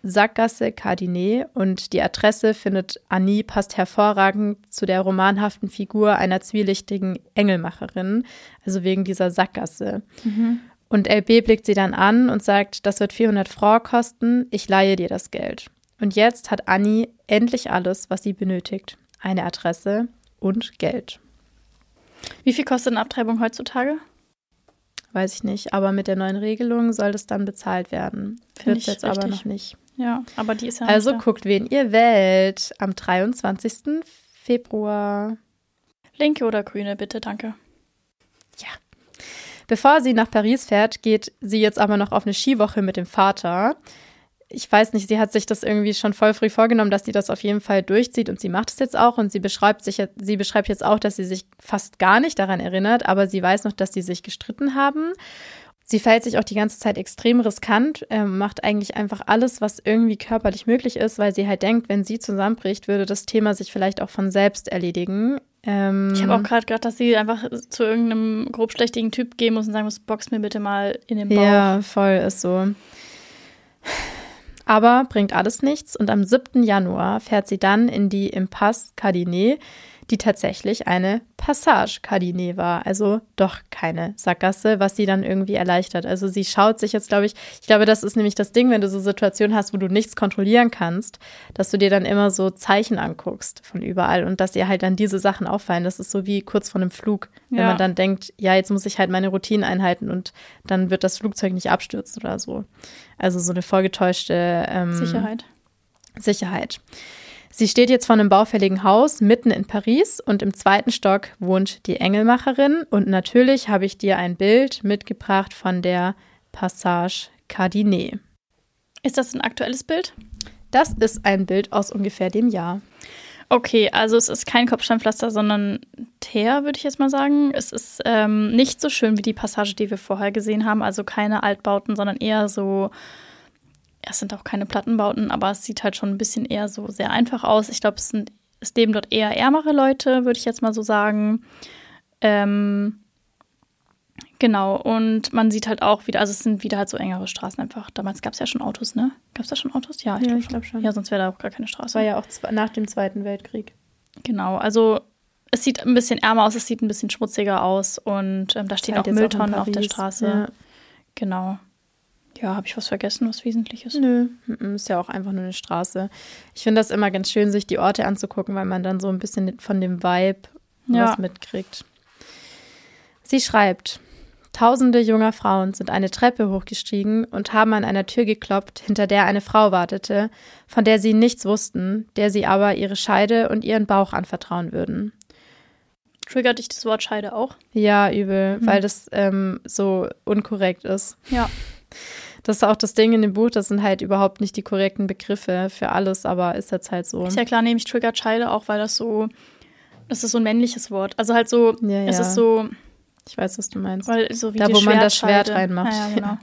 Sackgasse Cardinet und die Adresse, findet Annie, passt hervorragend zu der romanhaften Figur einer zwielichtigen Engelmacherin, also wegen dieser Sackgasse. Und LB blickt sie dann an und sagt, das wird 400 Francs kosten, ich leihe dir das Geld. Und jetzt hat Annie endlich alles, was sie benötigt. Eine Adresse und Geld. Wie viel kostet eine Abtreibung heutzutage? Weiß ich nicht, aber mit der neuen Regelung soll das dann bezahlt werden. Wird es jetzt aber noch nicht. Ja, aber die ist ja Also nicht guckt, wen ihr wählt am 23. Februar. Linke oder Grüne, bitte, danke. Ja. Bevor sie nach Paris fährt, geht sie jetzt aber noch auf eine Skiwoche mit dem Vater. Ich weiß nicht, sie hat sich das irgendwie schon voll früh vorgenommen, dass sie das auf jeden Fall durchzieht und sie macht es jetzt auch und sie beschreibt jetzt auch, dass sie sich fast gar nicht daran erinnert, aber sie weiß noch, dass sie sich gestritten haben. Sie verhält sich auch die ganze Zeit extrem riskant, macht eigentlich einfach alles, was irgendwie körperlich möglich ist, weil sie halt denkt, wenn sie zusammenbricht, würde das Thema sich vielleicht auch von selbst erledigen. Ich habe auch gerade gedacht, dass sie einfach zu irgendeinem grobschlächtigen Typ gehen muss und sagen muss, box mir bitte mal in den Bauch. Ja, voll, ist so. Aber bringt alles nichts und am 7. Januar fährt sie dann in die Impasse Cardinet, die tatsächlich eine Passage Cardinet war, also doch keine Sackgasse, was sie dann irgendwie erleichtert. Also sie schaut sich jetzt, glaube ich, das ist nämlich das Ding, wenn du so Situationen hast, wo du nichts kontrollieren kannst, dass du dir dann immer so Zeichen anguckst von überall und dass ihr halt dann diese Sachen auffallen. Das ist so wie kurz vor einem Flug, wenn man dann denkt, ja, jetzt muss ich halt meine Routinen einhalten und dann wird das Flugzeug nicht abstürzen oder so. Also so eine vorgetäuschte Sicherheit. Sie steht jetzt vor einem baufälligen Haus mitten in Paris und im 2. Stock wohnt die Engelmacherin. Und natürlich habe ich dir ein Bild mitgebracht von der Passage Cardinet. Ist das ein aktuelles Bild? Das ist ein Bild aus ungefähr dem Jahr. Okay, also es ist kein Kopfsteinpflaster, sondern Teer, würde ich jetzt mal sagen. Es ist nicht so schön wie die Passage, die wir vorher gesehen haben. Also keine Altbauten, sondern eher so... Es sind auch keine Plattenbauten, aber es sieht halt schon ein bisschen eher so sehr einfach aus. Ich glaube, es leben dort eher ärmere Leute, würde ich jetzt mal so sagen. Genau, und man sieht halt auch wieder, also es sind wieder halt so engere Straßen einfach. Damals gab es ja schon Autos, ne? Gab es da schon Autos? Ja, ich glaube schon. Ja, sonst wäre da auch gar keine Straße. War ja auch nach dem Zweiten Weltkrieg. Genau, also es sieht ein bisschen ärmer aus, es sieht ein bisschen schmutziger aus und da stehen auch Mülltonnen auf der Straße. Ja. Genau. Ja, habe ich was vergessen, was wesentlich ist? Nö, ist ja auch einfach nur eine Straße. Ich finde das immer ganz schön, sich die Orte anzugucken, weil man dann so ein bisschen von dem Vibe was mitkriegt. Sie schreibt, Tausende junger Frauen sind eine Treppe hochgestiegen und haben an einer Tür geklopft, hinter der eine Frau wartete, von der sie nichts wussten, der sie aber ihre Scheide und ihren Bauch anvertrauen würden. Triggert dich das Wort Scheide auch? Ja, übel, weil das so unkorrekt ist. Ja. Das ist auch das Ding in dem Buch, das sind halt überhaupt nicht die korrekten Begriffe für alles, aber ist jetzt halt so. Ist ja klar, nehme ich triggert Scheide auch, weil das ist so ein männliches Wort. Also halt so, es ist so. Ich weiß, was du meinst. Weil so wie da, wo man das Schwert reinmacht. Ja, genau.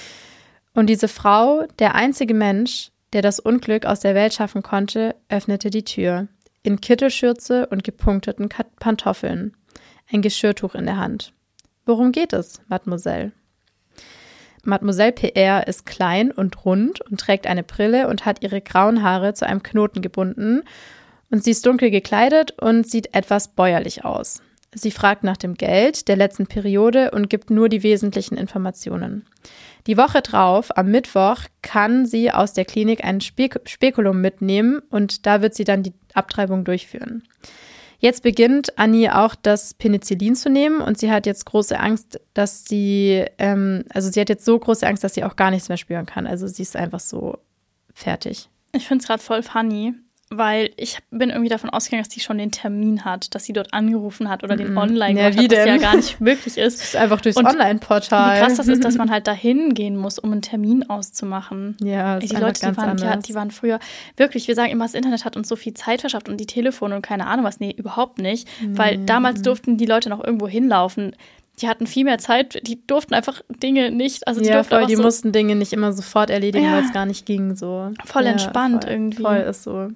Und diese Frau, der einzige Mensch, der das Unglück aus der Welt schaffen konnte, öffnete die Tür. In Kittelschürze und gepunkteten Pantoffeln. Ein Geschirrtuch in der Hand. Worum geht es, Mademoiselle? Mademoiselle PR ist klein und rund und trägt eine Brille und hat ihre grauen Haare zu einem Knoten gebunden. Und sie ist dunkel gekleidet und sieht etwas bäuerlich aus. Sie fragt nach dem Geld der letzten Periode und gibt nur die wesentlichen Informationen. Die Woche drauf, am Mittwoch, kann sie aus der Klinik ein Spekulum mitnehmen und da wird sie dann die Abtreibung durchführen. Jetzt beginnt Annie auch das Penicillin zu nehmen und sie hat jetzt große Angst, dass sie hat jetzt so große Angst, dass sie auch gar nichts mehr spüren kann. Also sie ist einfach so fertig. Ich finde es gerade voll funny, weil ich bin irgendwie davon ausgegangen, dass sie schon den Termin hat, dass sie dort angerufen hat oder den online gemacht hat, was ja gar nicht möglich ist. Das ist einfach durchs Online-Portal. Wie krass das ist, dass man halt dahin gehen muss, um einen Termin auszumachen. Ja, das ist einfach ganz anders. Die waren früher wirklich, wir sagen immer, das Internet hat uns so viel Zeit verschafft und die Telefone und keine Ahnung was. Nee, überhaupt nicht. Weil damals durften die Leute noch irgendwo hinlaufen. Die hatten viel mehr Zeit, die durften einfach Dinge nicht, also die mussten Dinge nicht immer sofort erledigen, weil es gar nicht ging so. Voll entspannt irgendwie. Voll ist so.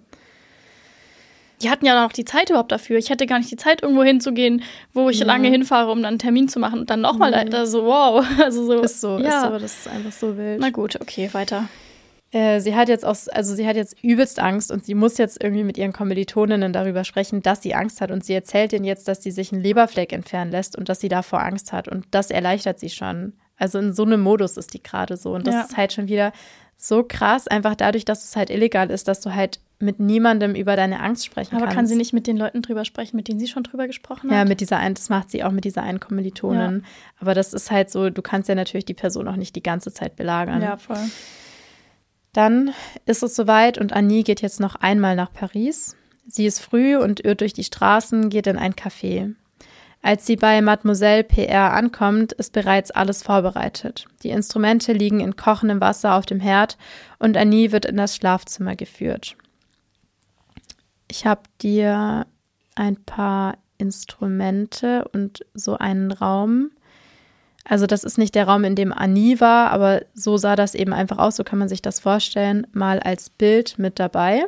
Die hatten ja noch die Zeit überhaupt dafür. Ich hätte gar nicht die Zeit, irgendwo hinzugehen, wo ich lange hinfahre, um dann einen Termin zu machen und dann nochmal so, wow. Also so. Ist so, das ist einfach so wild. Na gut, okay, weiter. Sie hat jetzt übelst Angst und sie muss jetzt irgendwie mit ihren Kommilitoninnen darüber sprechen, dass sie Angst hat. Und sie erzählt denen jetzt, dass sie sich einen Leberfleck entfernen lässt und dass sie davor Angst hat. Und das erleichtert sie schon. Also in so einem Modus ist die gerade so. Und das ist halt schon wieder so krass, einfach dadurch, dass es halt illegal ist, dass du halt mit niemandem über deine Angst sprechen kannst. Aber kann sie nicht mit den Leuten drüber sprechen, mit denen sie schon drüber gesprochen hat? Ja, das macht sie auch mit dieser einen Kommilitonin. Ja. Aber das ist halt so, du kannst ja natürlich die Person auch nicht die ganze Zeit belagern. Ja, voll. Dann ist es soweit und Annie geht jetzt noch einmal nach Paris. Sie ist früh und irrt durch die Straßen, geht in ein Café. Als sie bei Mademoiselle PR ankommt, ist bereits alles vorbereitet. Die Instrumente liegen in kochendem Wasser auf dem Herd und Annie wird in das Schlafzimmer geführt. Ich habe dir ein paar Instrumente und so einen Raum. Also das ist nicht der Raum, in dem Annie war, aber so sah das eben einfach aus, so kann man sich das vorstellen, mal als Bild mit dabei.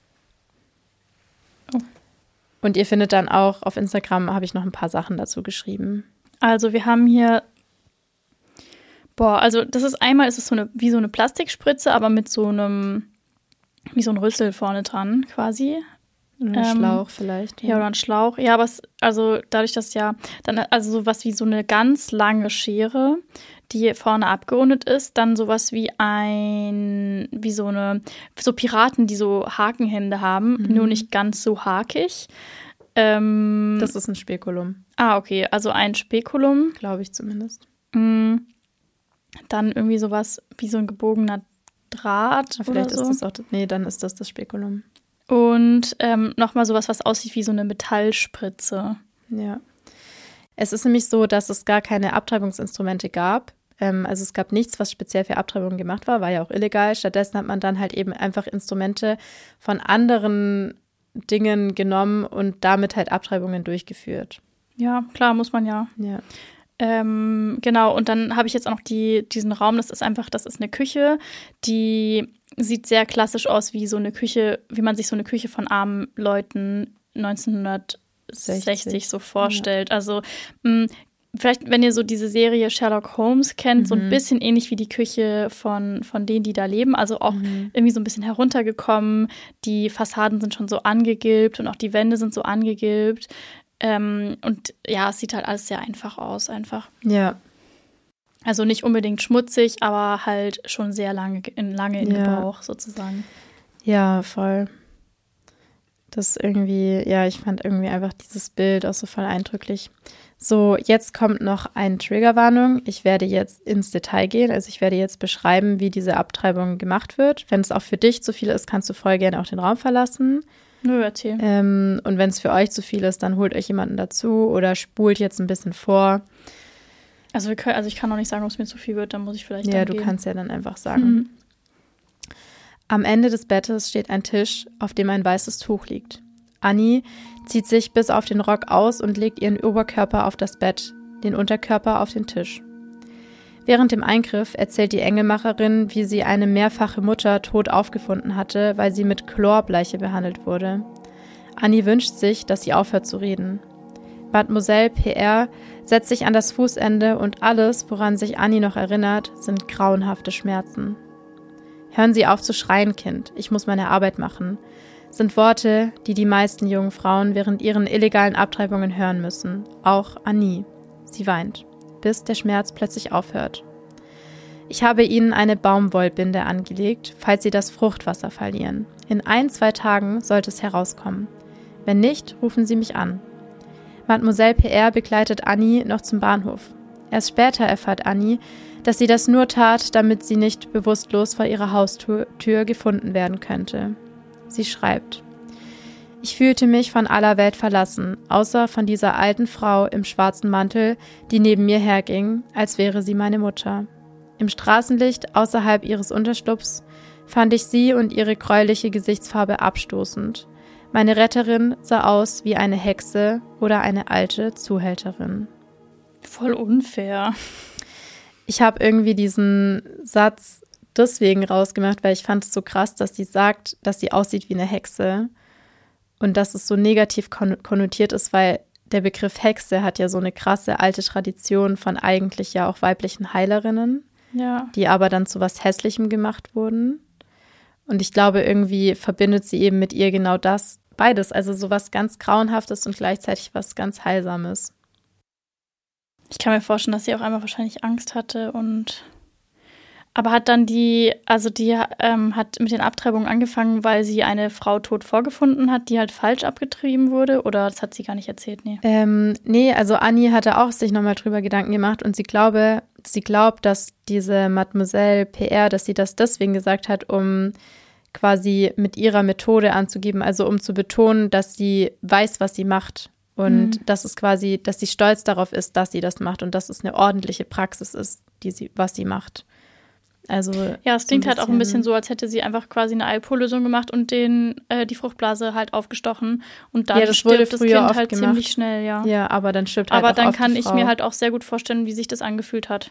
Oh. Und ihr findet dann auch auf Instagram, habe ich noch ein paar Sachen dazu geschrieben. Also wir haben hier, also das ist einmal, ist es wie so eine Plastikspritze, aber mit so einem, wie so ein Rüssel vorne dran quasi. Ein Schlauch vielleicht. Ja, oder ein Schlauch. Ja, aber also dadurch, dass also sowas wie so eine ganz lange Schere, die vorne abgerundet ist, dann sowas wie so Piraten, die so Hakenhände haben, nur nicht ganz so hakig. Das ist ein Spekulum. Ah, okay, also ein Spekulum. Glaube ich zumindest. Dann irgendwie sowas wie so ein gebogener Draht. Vielleicht oder so. Ist das auch, dann ist das Spekulum. Und nochmal sowas, was aussieht wie so eine Metallspritze. Ja. Es ist nämlich so, dass es gar keine Abtreibungsinstrumente gab. Also es gab nichts, was speziell für Abtreibungen gemacht war ja auch illegal. Stattdessen hat man dann halt eben einfach Instrumente von anderen Dingen genommen und damit halt Abtreibungen durchgeführt. Ja, klar, muss man ja. Ja. Genau, und dann habe ich jetzt auch noch diesen Raum, das ist eine Küche, die sieht sehr klassisch aus wie so eine Küche, wie man sich so eine Küche von armen Leuten 1960 so vorstellt. Ja. Also vielleicht, wenn ihr so diese Serie Sherlock Holmes kennt, so ein bisschen ähnlich wie die Küche von denen, die da leben, also auch irgendwie so ein bisschen heruntergekommen, die Fassaden sind schon so angegilbt und auch die Wände sind so angegilbt. Und ja, es sieht halt alles sehr einfach aus, einfach. Ja. Also nicht unbedingt schmutzig, aber halt schon sehr lange in Gebrauch sozusagen. Ja, voll. Das irgendwie, ja, ich fand irgendwie einfach dieses Bild auch so voll eindrücklich. So, jetzt kommt noch eine Triggerwarnung. Ich werde jetzt ins Detail gehen. Also ich werde jetzt beschreiben, wie diese Abtreibung gemacht wird. Wenn es auch für dich zu viel ist, kannst du voll gerne auch den Raum verlassen. Nö, erzähl. Und wenn es für euch zu viel ist, dann holt euch jemanden dazu oder spult jetzt ein bisschen vor. Also ich kann auch nicht sagen, ob es mir zu viel wird, dann muss ich vielleicht Ja, dann du gehen. kannst ja dann einfach sagen. Am Ende des Bettes steht ein Tisch, auf dem ein weißes Tuch liegt. Annie zieht sich bis auf den Rock aus und legt ihren Oberkörper auf das Bett, den Unterkörper auf den Tisch. Während dem Eingriff erzählt die Engelmacherin, wie sie eine mehrfache Mutter tot aufgefunden hatte, weil sie mit Chlorbleiche behandelt wurde. Annie wünscht sich, dass sie aufhört zu reden. Mademoiselle PR setzt sich an das Fußende und alles, woran sich Annie noch erinnert, sind grauenhafte Schmerzen. Hören Sie auf zu schreien, Kind, ich muss meine Arbeit machen, sind Worte, die die meisten jungen Frauen während ihren illegalen Abtreibungen hören müssen. Auch Annie. Sie weint, bis der Schmerz plötzlich aufhört. Ich habe Ihnen eine Baumwollbinde angelegt, falls Sie das Fruchtwasser verlieren. In 1-2 Tagen sollte es herauskommen. Wenn nicht, rufen Sie mich an. Mademoiselle PR begleitet Annie noch zum Bahnhof. Erst später erfährt Annie, dass sie das nur tat, damit sie nicht bewusstlos vor ihrer Haustür gefunden werden könnte. Sie schreibt: Ich fühlte mich von aller Welt verlassen, außer von dieser alten Frau im schwarzen Mantel, die neben mir herging, als wäre sie meine Mutter. Im Straßenlicht außerhalb ihres Unterschlupfs fand ich sie und ihre gräuliche Gesichtsfarbe abstoßend. Meine Retterin sah aus wie eine Hexe oder eine alte Zuhälterin. Voll unfair. Ich habe irgendwie diesen Satz deswegen rausgemacht, weil ich fand es so krass, dass sie sagt, dass sie aussieht wie eine Hexe und dass es so negativ konnotiert ist, weil der Begriff Hexe hat ja so eine krasse alte Tradition von eigentlich ja auch weiblichen Heilerinnen, ja, die aber dann zu was Hässlichem gemacht wurden. Und ich glaube, irgendwie verbindet sie eben mit ihr genau das, beides. Also so was ganz Grauenhaftes und gleichzeitig was ganz Heilsames. Ich kann mir vorstellen, dass sie auch einmal wahrscheinlich Angst hatte aber hat dann hat mit den Abtreibungen angefangen, weil sie eine Frau tot vorgefunden hat, die halt falsch abgetrieben wurde? Oder das hat sie gar nicht erzählt? Nee, also Annie hatte auch sich nochmal drüber Gedanken gemacht und sie glaubt, dass diese Mademoiselle PR, dass sie das deswegen gesagt hat, um quasi mit ihrer Methode anzugeben, also um zu betonen, dass sie weiß, was sie macht. Und dass es quasi, dass sie stolz darauf ist, dass sie das macht und dass es eine ordentliche Praxis ist, was sie macht. Also ja, es klingt halt auch ein bisschen so, als hätte sie einfach quasi eine Eipol-Lösung gemacht und die Fruchtblase halt aufgestochen. Und dann stirbt das Kind halt gemacht. Ziemlich schnell, ja. Ja, aber dann stirbt halt auch Aber dann kann die ich Frau. mir halt auch sehr gut vorstellen, wie sich das angefühlt hat.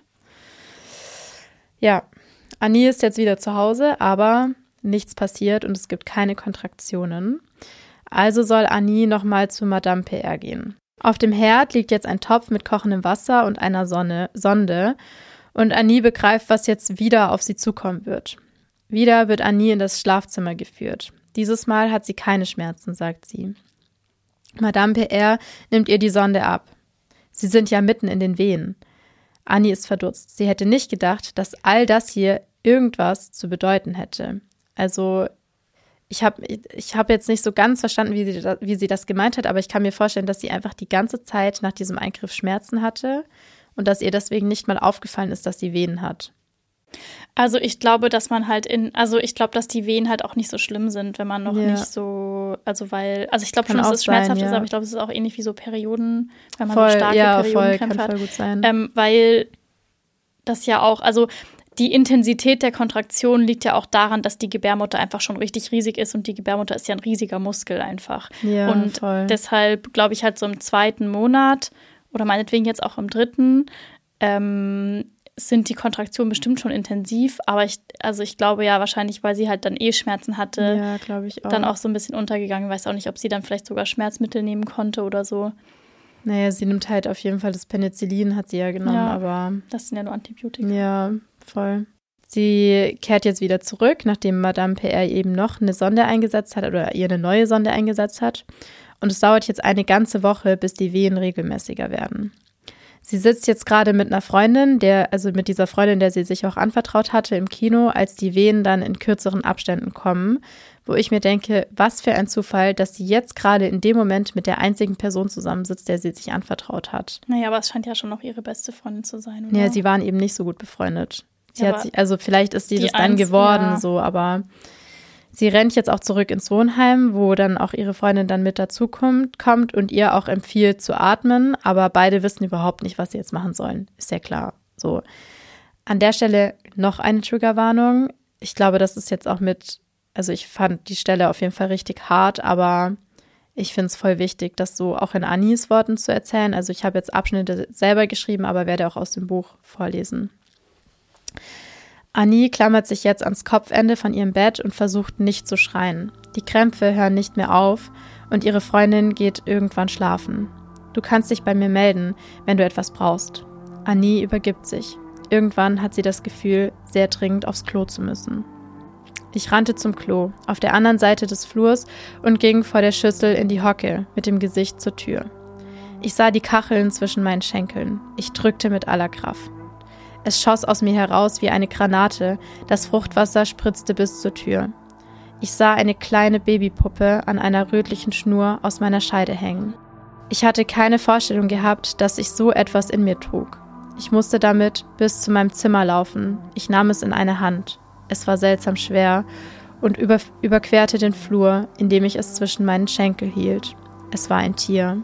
Ja, Annie ist jetzt wieder zu Hause, aber nichts passiert und es gibt keine Kontraktionen. Also soll Annie nochmal zu Madame PR gehen. Auf dem Herd liegt jetzt ein Topf mit kochendem Wasser und einer Sonde. Und Annie begreift, was jetzt wieder auf sie zukommen wird. Wieder wird Annie in das Schlafzimmer geführt. Dieses Mal hat sie keine Schmerzen, sagt sie. Madame PR nimmt ihr die Sonde ab. Sie sind ja mitten in den Wehen. Annie ist verdutzt. Sie hätte nicht gedacht, dass all das hier irgendwas zu bedeuten hätte. Also ich hab jetzt nicht so ganz verstanden, wie sie das gemeint hat, aber ich kann mir vorstellen, dass sie einfach die ganze Zeit nach diesem Eingriff Schmerzen hatte. Und dass ihr deswegen nicht mal aufgefallen ist, dass sie Wehen hat. Also ich glaube, dass dass die Wehen halt auch nicht so schlimm sind, wenn man noch nicht so, ich glaube schon, dass es schmerzhaft ist, aber ich glaube, es ist auch ähnlich wie so Perioden, wenn man so starke Periodenkrämpfe hat. Kann voll gut sein. Weil das ja auch, also die Intensität der Kontraktion liegt ja auch daran, dass die Gebärmutter einfach schon richtig riesig ist und die Gebärmutter ist ja ein riesiger Muskel einfach. Ja, und voll. Deshalb glaube ich halt so im 2. Monat oder meinetwegen jetzt auch im 3. Sind die Kontraktionen bestimmt schon intensiv, aber ich glaube ja wahrscheinlich, weil sie halt dann Schmerzen hatte, ja, glaube ich auch. Dann auch so ein bisschen untergegangen. Ich weiß auch nicht, ob sie dann vielleicht sogar Schmerzmittel nehmen konnte oder so. Naja, sie nimmt halt auf jeden Fall das Penicillin, hat sie ja genommen, aber das sind ja nur Antibiotika. Ja, voll. Sie kehrt jetzt wieder zurück, nachdem Madame PR eben noch eine Sonde eingesetzt hat oder ihr eine neue Sonde eingesetzt hat. Und es dauert jetzt eine ganze Woche, bis die Wehen regelmäßiger werden. Sie sitzt jetzt gerade mit einer Freundin, mit dieser Freundin, der sie sich auch anvertraut hatte, im Kino, als die Wehen dann in kürzeren Abständen kommen, wo ich mir denke, was für ein Zufall, dass sie jetzt gerade in dem Moment mit der einzigen Person zusammensitzt, der sie sich anvertraut hat. Naja, aber es scheint ja schon noch ihre beste Freundin zu sein, oder? Ja, sie waren eben nicht so gut befreundet. Vielleicht ist sie das dann geworden, aber sie rennt jetzt auch zurück ins Wohnheim, wo dann auch ihre Freundin dann mit dazu kommt und ihr auch empfiehlt zu atmen, aber beide wissen überhaupt nicht, was sie jetzt machen sollen. Ist ja klar. So. An der Stelle noch eine Triggerwarnung. Ich glaube, das ist jetzt auch ich fand die Stelle auf jeden Fall richtig hart, aber ich finde es voll wichtig, das so auch in Annies Worten zu erzählen. Also ich habe jetzt Abschnitte selber geschrieben, aber werde auch aus dem Buch vorlesen. Annie klammert sich jetzt ans Kopfende von ihrem Bett und versucht nicht zu schreien. Die Krämpfe hören nicht mehr auf und ihre Freundin geht irgendwann schlafen. Du kannst dich bei mir melden, wenn du etwas brauchst. Annie übergibt sich. Irgendwann hat sie das Gefühl, sehr dringend aufs Klo zu müssen. Ich rannte zum Klo, auf der anderen Seite des Flurs und ging vor der Schüssel in die Hocke, mit dem Gesicht zur Tür. Ich sah die Kacheln zwischen meinen Schenkeln. Ich drückte mit aller Kraft. Es schoss aus mir heraus wie eine Granate, das Fruchtwasser spritzte bis zur Tür. Ich sah eine kleine Babypuppe an einer rötlichen Schnur aus meiner Scheide hängen. Ich hatte keine Vorstellung gehabt, dass ich so etwas in mir trug. Ich musste damit bis zu meinem Zimmer laufen. Ich nahm es in eine Hand. Es war seltsam schwer und überquerte den Flur, indem ich es zwischen meinen Schenkel hielt. Es war ein Tier.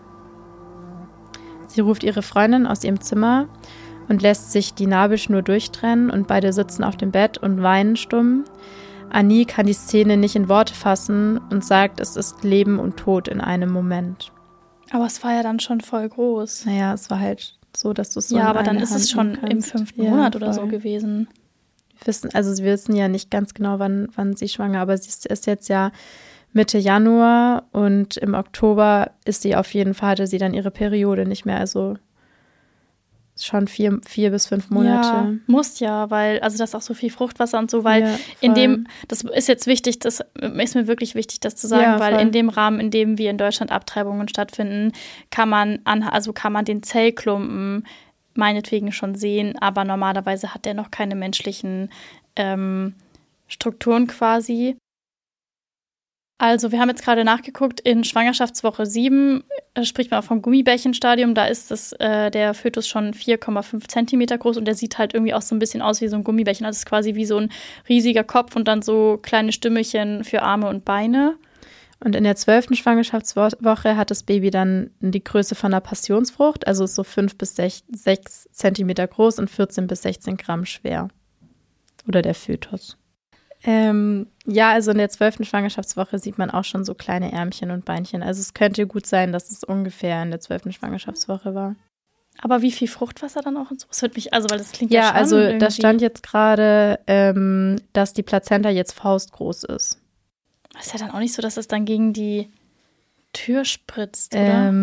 Sie ruft ihre Freundin aus ihrem Zimmer und lässt sich die Nabelschnur durchtrennen und beide sitzen auf dem Bett und weinen stumm. Annie kann die Szene nicht in Worte fassen und sagt, es ist Leben und Tod in einem Moment. Aber es war ja dann schon voll groß. Naja, es war halt so, dass du es so ja, aber dann ist es schon im 5. Monat oder so gewesen. Wir wissen ja nicht ganz genau, wann sie schwanger, aber sie ist jetzt ja Mitte Januar und im Oktober hatte sie dann ihre Periode nicht mehr, also schon 4 bis 5 Monate. Ja, muss ja, weil, also das ist auch so viel Fruchtwasser und so, weil das ist jetzt wichtig, das ist mir wirklich wichtig, das zu sagen, weil in dem Rahmen, in dem wir in Deutschland Abtreibungen stattfinden, kann man den Zellklumpen meinetwegen schon sehen, aber normalerweise hat der noch keine menschlichen Strukturen quasi. Also wir haben jetzt gerade nachgeguckt, in Schwangerschaftswoche 7 spricht man auch vom Gummibärchenstadium, da ist der Fötus schon 4,5 Zentimeter groß und der sieht halt irgendwie auch so ein bisschen aus wie so ein Gummibärchen. Also es ist quasi wie so ein riesiger Kopf und dann so kleine Stümmelchen für Arme und Beine. Und in der 12. Schwangerschaftswoche hat das Baby dann die Größe von einer Passionsfrucht, also ist so 5 bis 6 Zentimeter groß und 14 bis 16 Gramm schwer. Oder der Fötus. Also in der 12. Schwangerschaftswoche sieht man auch schon so kleine Ärmchen und Beinchen. Also es könnte gut sein, dass es ungefähr in der 12. Schwangerschaftswoche war. Aber wie viel Fruchtwasser dann auch und so? Das hört mich, also weil das klingt ja schon also irgendwie. Da stand jetzt gerade, dass die Plazenta jetzt faustgroß ist. Das ist ja dann auch nicht so, dass es dann gegen die Tür spritzt, oder?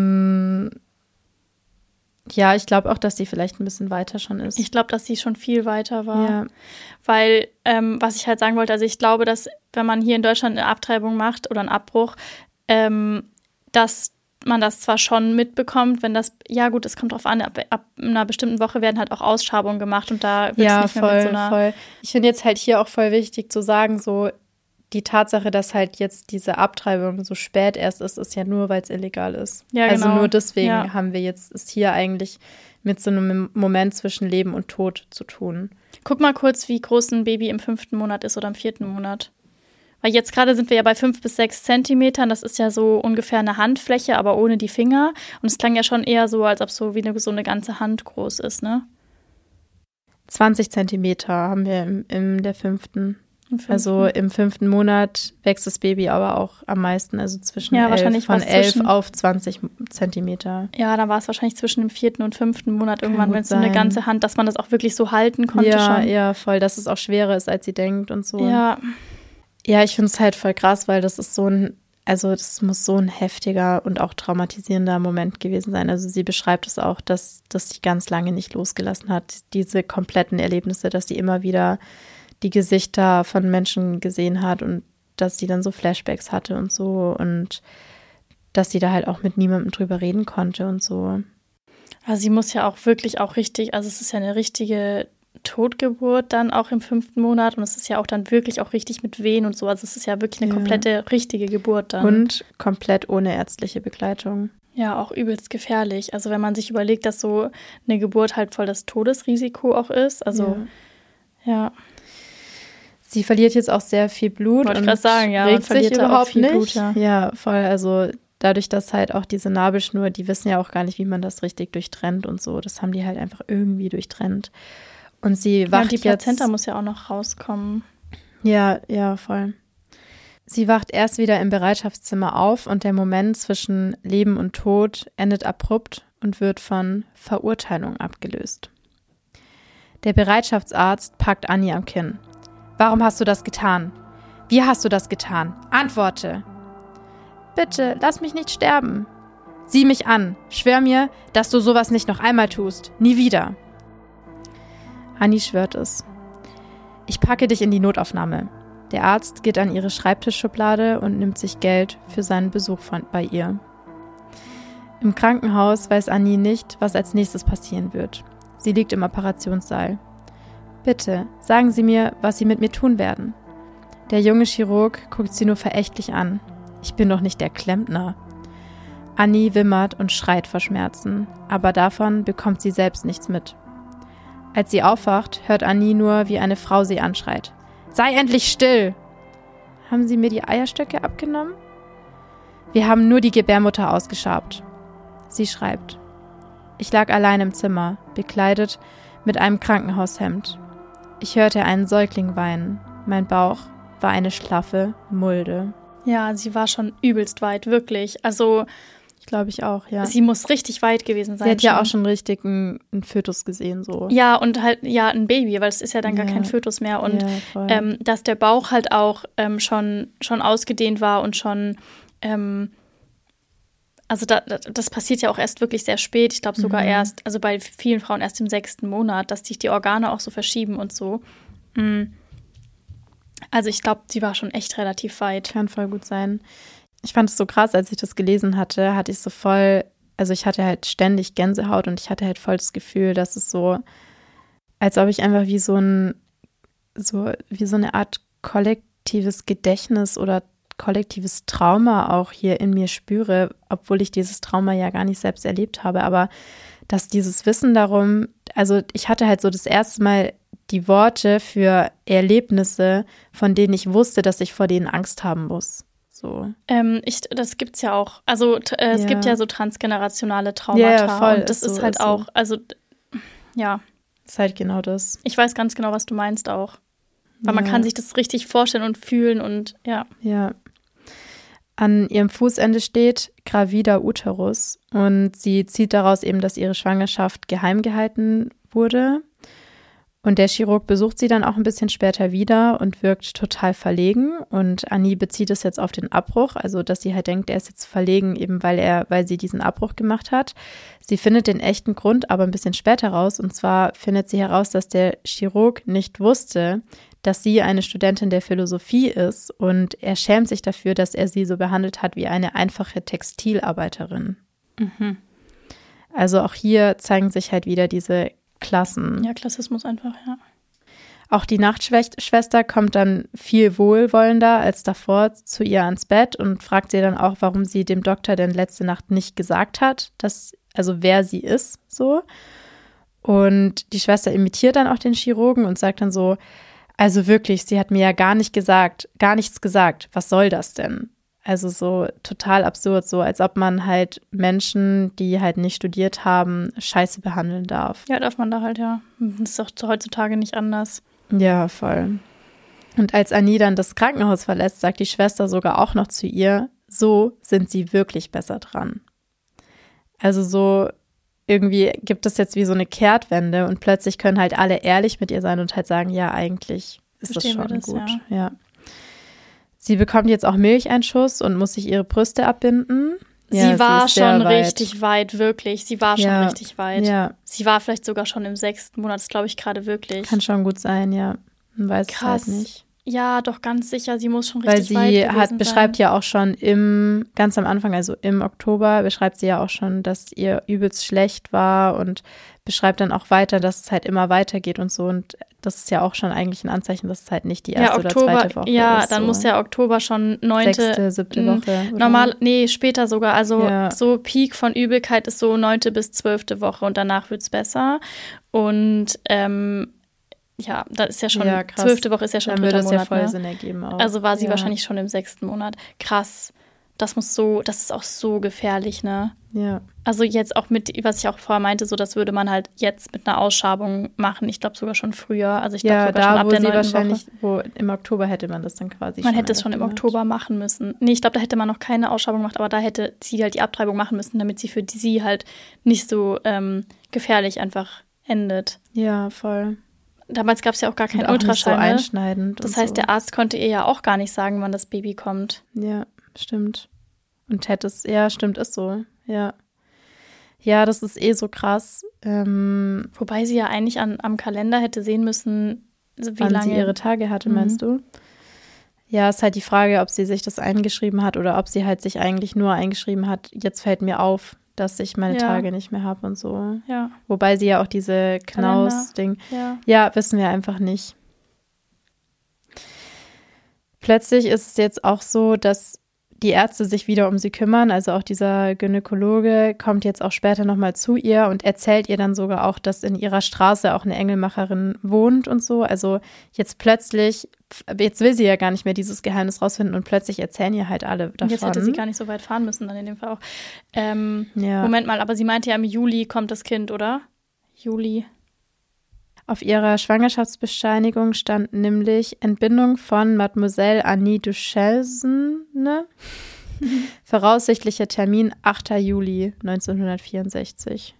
Ja, ich glaube auch, dass die vielleicht ein bisschen weiter schon ist. Ich glaube, dass sie schon viel weiter war. Ja. Weil, was ich halt sagen wollte, also ich glaube, dass wenn man hier in Deutschland eine Abtreibung macht oder einen Abbruch, dass man das zwar schon mitbekommt, wenn das, ja gut, es kommt drauf an, ab einer bestimmten Woche werden halt auch Ausschabungen gemacht und da wird es nicht mehr mit so einer... voll. Ich finde jetzt halt hier auch voll wichtig zu sagen, so die Tatsache, dass halt jetzt diese Abtreibung so spät erst ist ja nur, weil es illegal ist. Ja, also genau. nur deswegen haben wir jetzt es hier eigentlich mit so einem Moment zwischen Leben und Tod zu tun. Guck mal kurz, wie groß ein Baby im 5. Monat ist oder im 4. Monat. Weil jetzt gerade sind wir ja bei 5 bis 6 Zentimetern. Das ist ja so ungefähr eine Handfläche, aber ohne die Finger. Und es klang ja schon eher so, als ob es so wie so eine ganze Hand groß ist, ne? 20 Zentimeter haben wir in der 5. Also im 5. Monat wächst das Baby aber auch am meisten, also zwischen 11 auf 20 Zentimeter. Ja, da war es wahrscheinlich zwischen dem 4. und 5. Monat irgendwann, wenn es so eine ganze Hand, dass man das auch wirklich so halten konnte schon. Ja, voll, dass es auch schwerer ist, als sie denkt und so. Ja, ich finde es halt voll krass, weil das ist das muss so ein heftiger und auch traumatisierender Moment gewesen sein. Also sie beschreibt es auch, dass sie ganz lange nicht losgelassen hat, diese kompletten Erlebnisse, dass sie immer wieder die Gesichter von Menschen gesehen hat und dass sie dann so Flashbacks hatte und so und dass sie da halt auch mit niemandem drüber reden konnte und so. Also sie muss ja auch wirklich auch richtig, also es ist ja eine richtige Totgeburt dann auch im 5. Monat und es ist ja auch dann wirklich auch richtig mit Wehen und so, also es ist ja wirklich eine komplette richtige Geburt dann. Und komplett ohne ärztliche Begleitung. Ja, auch übelst gefährlich. Also wenn man sich überlegt, dass so eine Geburt halt voll das Todesrisiko auch ist, also ja. Sie verliert jetzt auch sehr viel Blut. Wollte ich gerade sagen, ja. Regt sich überhaupt viel nicht. Blut, ja. Ja, voll. Also dadurch, dass halt auch diese Nabelschnur, die wissen ja auch gar nicht, wie man das richtig durchtrennt und so. Das haben die halt einfach irgendwie durchtrennt. Und sie wacht die Plazenta muss ja auch noch rauskommen. Ja, voll. Sie wacht erst wieder im Bereitschaftszimmer auf und der Moment zwischen Leben und Tod endet abrupt und wird von Verurteilung abgelöst. Der Bereitschaftsarzt packt Annie am Kinn. Warum hast du das getan? Wie hast du das getan? Antworte! Bitte, lass mich nicht sterben. Sieh mich an. Schwör mir, dass du sowas nicht noch einmal tust. Nie wieder. Annie schwört es. Ich packe dich in die Notaufnahme. Der Arzt geht an ihre Schreibtischschublade und nimmt sich Geld für seinen Besuch bei ihr. Im Krankenhaus weiß Annie nicht, was als nächstes passieren wird. Sie liegt im Operationssaal. Bitte, sagen Sie mir, was Sie mit mir tun werden. Der junge Chirurg guckt sie nur verächtlich an. Ich bin doch nicht der Klempner. Annie wimmert und schreit vor Schmerzen, aber davon bekommt sie selbst nichts mit. Als sie aufwacht, hört Annie nur, wie eine Frau sie anschreit. Sei endlich still! Haben Sie mir die Eierstöcke abgenommen? Wir haben nur die Gebärmutter ausgeschabt. Sie schreibt. Ich lag allein im Zimmer, bekleidet mit einem Krankenhaushemd. Ich hörte einen Säugling weinen. Mein Bauch war eine schlaffe Mulde. Ja, sie war schon übelst weit, wirklich. Also, glaube ich auch, ja. Sie muss richtig weit gewesen sein. Sie hat ja auch schon richtig einen Fötus gesehen, so. Ja, und halt, ein Baby, weil es ist ja dann gar kein Fötus mehr. Und dass der Bauch halt auch schon ausgedehnt war und schon also das passiert ja auch erst wirklich sehr spät. Ich glaube sogar erst, also bei vielen Frauen erst im 6. Monat, dass sich die Organe auch so verschieben und so. Also ich glaube, sie war schon echt relativ weit. Kann voll gut sein. Ich fand es so krass, als ich das gelesen hatte, hatte ich so voll, also ich hatte halt ständig Gänsehaut und ich hatte halt voll das Gefühl, dass es so, als ob ich einfach wie so eine Art kollektives Gedächtnis oder kollektives Trauma auch hier in mir spüre, obwohl ich dieses Trauma ja gar nicht selbst erlebt habe, aber dass dieses Wissen darum, also ich hatte halt so das erste Mal die Worte für Erlebnisse, von denen ich wusste, dass ich vor denen Angst haben muss. So. Das gibt's ja auch. Also es gibt ja so transgenerationale Traumata. Ja, voll, und das ist so, halt ist auch, so. also ja. Ist halt genau das. Ich weiß ganz genau, was du meinst auch. Weil man kann sich das richtig vorstellen und fühlen und ja. Ja. An ihrem Fußende steht Gravida Uterus und sie zieht daraus eben, dass ihre Schwangerschaft geheim gehalten wurde. Und der Chirurg besucht sie dann auch ein bisschen später wieder und wirkt total verlegen. Und Annie bezieht es jetzt auf den Abbruch, also dass sie halt denkt, er ist jetzt verlegen, eben weil sie diesen Abbruch gemacht hat. Sie findet den echten Grund aber ein bisschen später raus. Und zwar findet sie heraus, dass der Chirurg nicht wusste, dass sie eine Studentin der Philosophie ist. Und er schämt sich dafür, dass er sie so behandelt hat wie eine einfache Textilarbeiterin. Also auch hier zeigen sich halt wieder diese Klassen. Ja, Klassismus einfach, ja. Auch die Nachtschwester kommt dann viel wohlwollender als davor zu ihr ans Bett und fragt sie dann auch, warum sie dem Doktor denn letzte Nacht nicht gesagt hat, also wer sie ist, so. Und die Schwester imitiert dann auch den Chirurgen und sagt dann so, also wirklich, sie hat mir ja gar nichts gesagt. Was soll das denn? Also so total absurd, so als ob man halt Menschen, die halt nicht studiert haben, scheiße behandeln darf. Ja, darf man da halt, ja. Das ist doch heutzutage nicht anders. Ja, voll. Und als Annie dann das Krankenhaus verlässt, sagt die Schwester sogar auch noch zu ihr, so sind sie wirklich besser dran. Also so irgendwie gibt es jetzt wie so eine Kehrtwende und plötzlich können halt alle ehrlich mit ihr sein und halt sagen, ja, eigentlich ist das schon gut. Ja. Sie bekommt jetzt auch Milcheinschuss und muss sich ihre Brüste abbinden. Ja, sie war schon richtig weit, wirklich. Sie war schon richtig weit. Ja. Sie war vielleicht sogar schon im 6. Monat, das glaube ich gerade wirklich. Kann schon gut sein, ja. Man weiß es halt nicht. Ja, doch ganz sicher, sie muss schon richtig weit gewesen sein. Weil sie beschreibt ja auch schon ganz am Anfang, also im Oktober, beschreibt sie ja auch schon, dass ihr übelst schlecht war und beschreibt dann auch weiter, dass es halt immer weitergeht und so. Und das ist ja auch schon eigentlich ein Anzeichen, dass es halt nicht die erste oder zweite Woche ist. Ja, dann muss ja Oktober schon 9., 6., 7. Woche. Normal, nee, später sogar. Also so Peak von Übelkeit ist so 9. bis 12. Woche und danach wird es besser. Und ja, da ist ja schon, 12. Woche ist ja schon dann 3. Monat. Dann würde es ja voll Sinn ergeben auch. Also war sie wahrscheinlich schon im 6. Monat. Krass. Das ist auch so gefährlich, ne? Ja. Also jetzt auch mit, was ich auch vorher meinte, so das würde man halt jetzt mit einer Ausschabung machen. Ich glaube sogar schon früher. Also ich glaube sogar schon ab der 9. Woche. Im Oktober hätte man das dann quasi Man hätte es schon im Oktober machen müssen. Nee, ich glaube, da hätte man noch keine Ausschabung gemacht, aber da hätte sie halt die Abtreibung machen müssen, damit sie für sie halt nicht so gefährlich einfach endet. Ja, voll. Damals gab es ja auch gar keinen Ultraschall. So einschneidend. Das heißt, der Arzt konnte ihr ja auch gar nicht sagen, wann das Baby kommt. Ja, stimmt. Und stimmt, ist so. Ja. Ja, das ist so krass. Wobei sie ja eigentlich am Kalender hätte sehen müssen, wie lange sie ihre Tage hatte, meinst du? Ja, ist halt die Frage, ob sie sich das eingeschrieben hat oder ob sie halt sich eigentlich nur eingeschrieben hat, jetzt fällt mir auf, dass ich meine Tage nicht mehr habe und so. Ja. Wobei sie ja auch diese Knaus-Ding. Ja, wissen wir einfach nicht. Plötzlich ist es jetzt auch so, dass die Ärzte sich wieder um sie kümmern. Also auch dieser Gynäkologe kommt jetzt auch später nochmal zu ihr und erzählt ihr dann sogar auch, dass in ihrer Straße auch eine Engelmacherin wohnt und so. Also jetzt will sie ja gar nicht mehr dieses Geheimnis rausfinden und plötzlich erzählen ihr halt alle davon. Jetzt hätte sie gar nicht so weit fahren müssen dann in dem Fall auch. Moment mal, aber sie meinte ja, im Juli kommt das Kind, oder? Juli. Auf ihrer Schwangerschaftsbescheinigung stand nämlich Entbindung von Mademoiselle Annie Duchesne. Voraussichtlicher Termin 8. Juli 1964.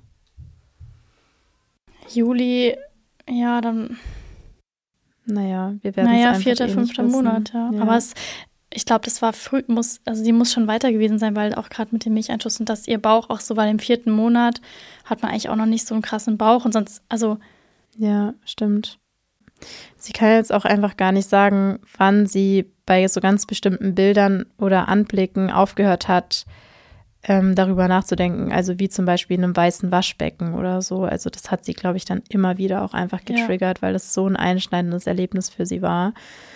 Juli, ja, dann. Naja, wir werden es einfach 4., 5. Monat, ja. Aber ich glaube, das war früh, sie muss schon weiter gewesen sein, weil auch gerade mit dem Milcheinschuss und dass ihr Bauch auch so, weil im 4. Monat hat man eigentlich auch noch nicht so einen krassen Bauch und sonst, also. Ja, stimmt. Sie kann jetzt auch einfach gar nicht sagen, wann sie bei so ganz bestimmten Bildern oder Anblicken aufgehört hat, darüber nachzudenken. Also wie zum Beispiel in einem weißen Waschbecken oder so. Also das hat sie, glaube ich, dann immer wieder auch einfach getriggert, weil das so ein einschneidendes Erlebnis für sie war.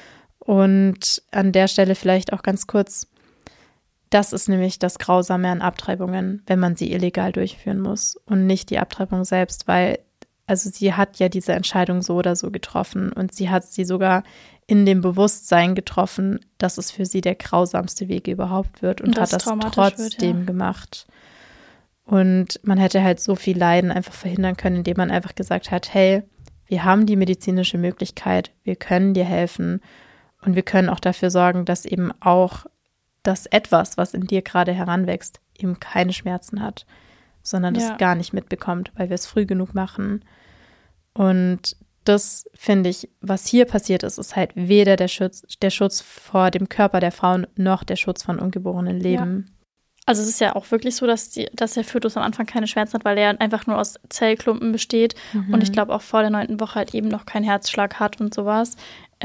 Und an der Stelle vielleicht auch ganz kurz, das ist nämlich das Grausame an Abtreibungen, wenn man sie illegal durchführen muss und nicht die Abtreibung selbst, weil also sie hat ja diese Entscheidung so oder so getroffen und sie hat sie sogar in dem Bewusstsein getroffen, dass es für sie der grausamste Weg überhaupt wird und hat das trotzdem gemacht. Und man hätte halt so viel Leiden einfach verhindern können, indem man einfach gesagt hat, hey, wir haben die medizinische Möglichkeit, wir können dir helfen und wir können auch dafür sorgen, dass eben auch das etwas, was in dir gerade heranwächst, eben keine Schmerzen hat, sondern das gar nicht mitbekommt, weil wir es früh genug machen. Und das, finde ich, was hier passiert ist, ist halt weder der Schutz vor dem Körper der Frauen noch der Schutz von ungeborenen Leben. Ja. Also es ist ja auch wirklich so, dass der Fötus am Anfang keine Schmerzen hat, weil er einfach nur aus Zellklumpen besteht und ich glaube auch vor der 9. Woche halt eben noch keinen Herzschlag hat und sowas.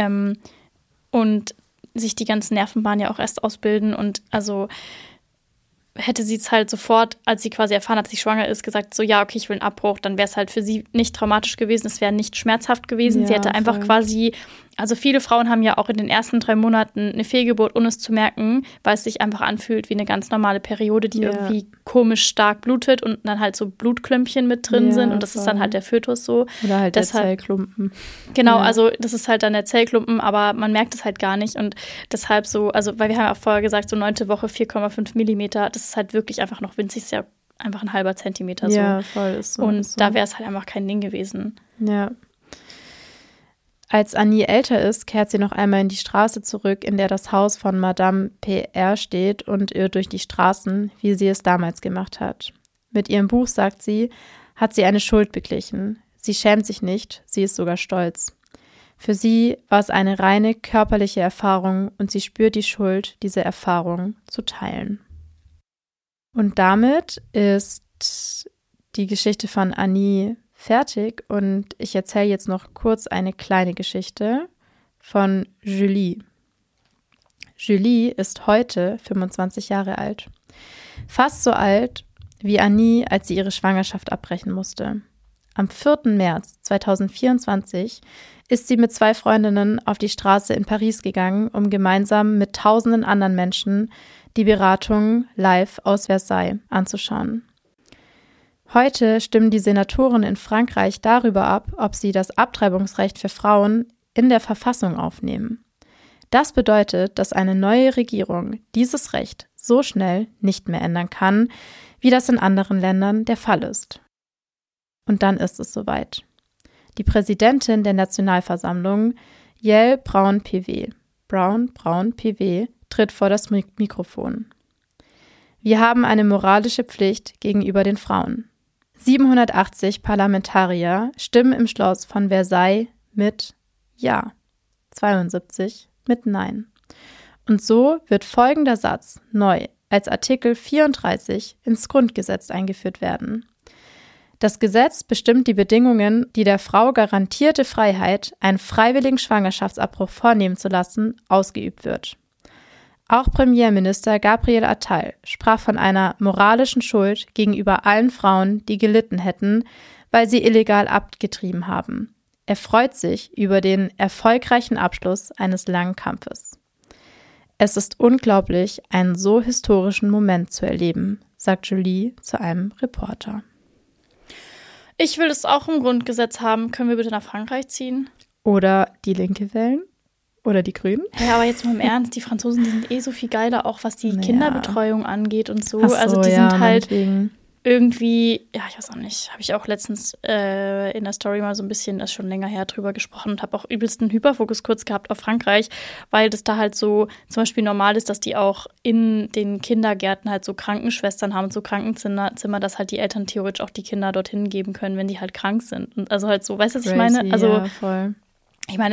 Und sich die ganzen Nervenbahnen ja auch erst ausbilden und also hätte sie es halt sofort, als sie quasi erfahren hat, dass sie schwanger ist, gesagt, so ja, okay, ich will einen Abbruch, dann wäre es halt für sie nicht traumatisch gewesen, es wäre nicht schmerzhaft gewesen. Sie hätte einfach quasi, also viele Frauen haben ja auch in den ersten 3 Monaten eine Fehlgeburt, ohne es zu merken, weil es sich einfach anfühlt wie eine ganz normale Periode, die irgendwie komisch stark blutet und dann halt so Blutklümpchen mit drin sind und das ist dann halt der Fötus so. Oder halt deshalb, der Zellklumpen. Genau, also das ist halt dann der Zellklumpen, aber man merkt es halt gar nicht und deshalb so, also weil wir haben ja auch vorher gesagt, so 9. Woche 4,5 Millimeter, das ist halt wirklich einfach noch winzig, ist ja einfach ein halber Zentimeter so. Ja, voll ist so. Und da wäre es halt einfach kein Ding gewesen. Ja. Als Annie älter ist, kehrt sie noch einmal in die Straße zurück, in der das Haus von Madame PR steht und irrt durch die Straßen, wie sie es damals gemacht hat. Mit ihrem Buch, sagt sie, hat sie eine Schuld beglichen. Sie schämt sich nicht, sie ist sogar stolz. Für sie war es eine reine körperliche Erfahrung und sie spürt die Schuld, diese Erfahrung zu teilen. Und damit ist die Geschichte von Annie fertig und ich erzähle jetzt noch kurz eine kleine Geschichte von Julie. Julie ist heute 25 Jahre alt. Fast so alt wie Annie, als sie ihre Schwangerschaft abbrechen musste. Am 4. März 2024 ist sie mit 2 Freundinnen auf die Straße in Paris gegangen, um gemeinsam mit tausenden anderen Menschen die Beratung live aus Versailles anzuschauen. Heute stimmen die Senatoren in Frankreich darüber ab, ob sie das Abtreibungsrecht für Frauen in der Verfassung aufnehmen. Das bedeutet, dass eine neue Regierung dieses Recht so schnell nicht mehr ändern kann, wie das in anderen Ländern der Fall ist. Und dann ist es soweit. Die Präsidentin der Nationalversammlung, Yael Braun-Pivet, tritt vor das Mikrofon. Wir haben eine moralische Pflicht gegenüber den Frauen. 780 Parlamentarier stimmen im Schloss von Versailles mit Ja, 72 mit Nein. Und so wird folgender Satz neu als Artikel 34 ins Grundgesetz eingeführt werden. Das Gesetz bestimmt die Bedingungen, die der Frau garantierte Freiheit, einen freiwilligen Schwangerschaftsabbruch vornehmen zu lassen, ausgeübt wird. Auch Premierminister Gabriel Attal sprach von einer moralischen Schuld gegenüber allen Frauen, die gelitten hätten, weil sie illegal abgetrieben haben. Er freut sich über den erfolgreichen Abschluss eines langen Kampfes. Es ist unglaublich, einen so historischen Moment zu erleben, sagt Julie zu einem Reporter. Ich will es auch im Grundgesetz haben. Können wir bitte nach Frankreich ziehen? Oder die Linke wählen? Oder die Grünen? Ja, aber jetzt mal im Ernst, die Franzosen, die sind so viel geiler, auch was die Kinderbetreuung angeht und so. Ach so, also die sind halt meinetwegen. Irgendwie, ja, ich weiß auch nicht, habe ich auch letztens in der Story mal so ein bisschen, das ist schon länger her, drüber gesprochen und habe auch übelsten Hyperfokus kurz gehabt auf Frankreich, weil das da halt so zum Beispiel normal ist, dass die auch in den Kindergärten halt so Krankenschwestern haben, so Krankenzimmer, dass halt die Eltern theoretisch auch die Kinder dorthin geben können, wenn die halt krank sind. Und also halt so, weißt du, was ich meine? Also ja, voll. Ich meine,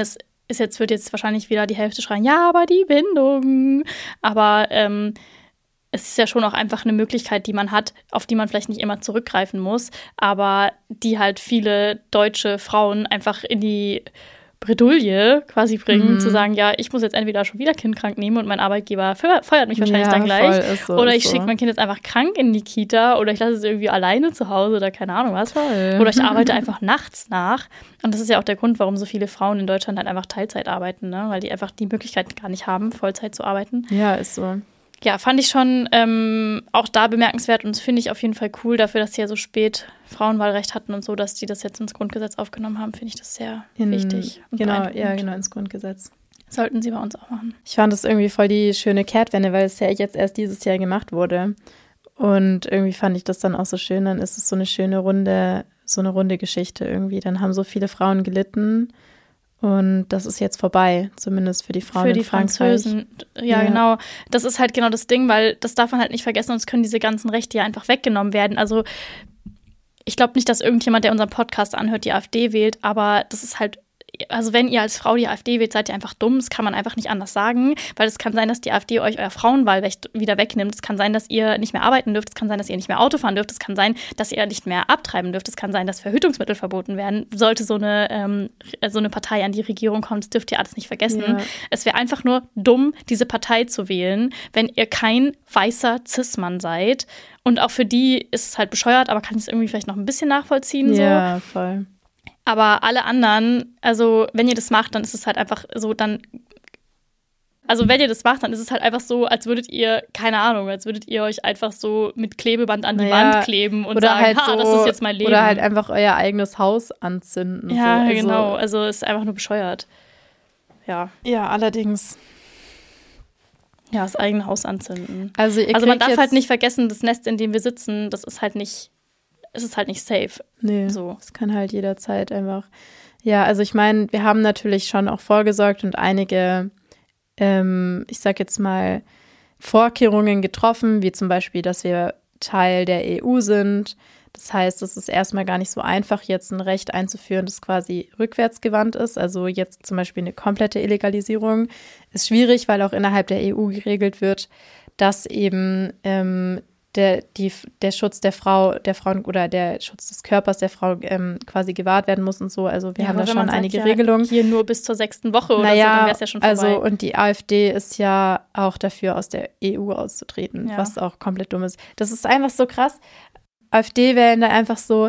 wird jetzt wahrscheinlich wieder die Hälfte schreien, ja, aber die Bindung. Aber es ist ja schon auch einfach eine Möglichkeit, die man hat, auf die man vielleicht nicht immer zurückgreifen muss, aber die halt viele deutsche Frauen einfach in die Bredouille quasi bringen, zu sagen, ja, ich muss jetzt entweder schon wieder Kind krank nehmen und mein Arbeitgeber feuert mich wahrscheinlich dann gleich. So, oder ich schicke mein Kind jetzt einfach krank in die Kita oder ich lasse es irgendwie alleine zu Hause oder keine Ahnung was. Toll. Oder ich arbeite einfach nachts nach. Und das ist ja auch der Grund, warum so viele Frauen in Deutschland halt einfach Teilzeit arbeiten, ne? Weil die einfach die Möglichkeit gar nicht haben, Vollzeit zu arbeiten. Ja, ist so. Ja, fand ich schon auch da bemerkenswert und das finde ich auf jeden Fall cool dafür, dass sie ja so spät Frauenwahlrecht hatten und so, dass die das jetzt ins Grundgesetz aufgenommen haben, finde ich das sehr wichtig. Und genau, ins Grundgesetz. Sollten sie bei uns auch machen. Ich fand das irgendwie voll die schöne Kehrtwende, weil es ja jetzt erst dieses Jahr gemacht wurde. Und irgendwie fand ich das dann auch so schön, dann ist es so eine runde Geschichte irgendwie. Dann haben so viele Frauen gelitten. Und das ist jetzt vorbei, zumindest für die Frauen in Frankreich. Französen. Ja, genau. Das ist halt genau das Ding, weil das darf man halt nicht vergessen, sonst können diese ganzen Rechte ja einfach weggenommen werden. Also ich glaube nicht, dass irgendjemand, der unseren Podcast anhört, die AfD wählt, aber das ist halt, also wenn ihr als Frau die AfD wählt, seid ihr einfach dumm. Das kann man einfach nicht anders sagen, weil es kann sein, dass die AfD euch euer Frauenwahlrecht wieder wegnimmt. Es kann sein, dass ihr nicht mehr arbeiten dürft. Es kann sein, dass ihr nicht mehr Auto fahren dürft. Es kann sein, dass ihr nicht mehr abtreiben dürft. Es kann sein, dass Verhütungsmittel verboten werden. Sollte so eine Partei an die Regierung kommen, das dürft ihr alles nicht vergessen. Ja. Es wäre einfach nur dumm, diese Partei zu wählen, wenn ihr kein weißer Cis-Mann seid. Und auch für die ist es halt bescheuert, aber kann ich es irgendwie vielleicht noch ein bisschen nachvollziehen. Ja, voll. Aber alle anderen, also wenn ihr das macht, dann ist es halt einfach so, wenn ihr das macht, dann ist es halt einfach so, als würdet ihr, keine Ahnung, als würdet ihr euch einfach so mit Klebeband an die Wand kleben und sagen, halt so, das ist jetzt mein Leben. Oder halt einfach euer eigenes Haus anzünden. Ja, so. Genau, also es ist einfach nur bescheuert. Ja. Ja, allerdings. Ja, das eigene Haus anzünden. Also man darf halt nicht vergessen, das Nest, in dem wir sitzen, es ist halt nicht safe. Nee, so. Das kann halt jederzeit einfach. Ja, also ich meine, wir haben natürlich schon auch vorgesorgt und einige, ich sag jetzt mal, Vorkehrungen getroffen, wie zum Beispiel, dass wir Teil der EU sind. Das heißt, es ist erstmal gar nicht so einfach, jetzt ein Recht einzuführen, das quasi rückwärtsgewandt ist. Also jetzt zum Beispiel eine komplette Illegalisierung ist schwierig, weil auch innerhalb der EU geregelt wird, dass eben der Schutz der Frauen oder der Schutz des Körpers der Frau quasi gewahrt werden muss und so. Also wir haben da schon einige Regelungen. Hier nur bis zur 6. Woche oder so, dann wäre es ja schon vorbei. Also und die AfD ist ja auch dafür, aus der EU auszutreten, was auch komplett dumm ist. Das ist einfach so krass. AfD wählen da einfach so,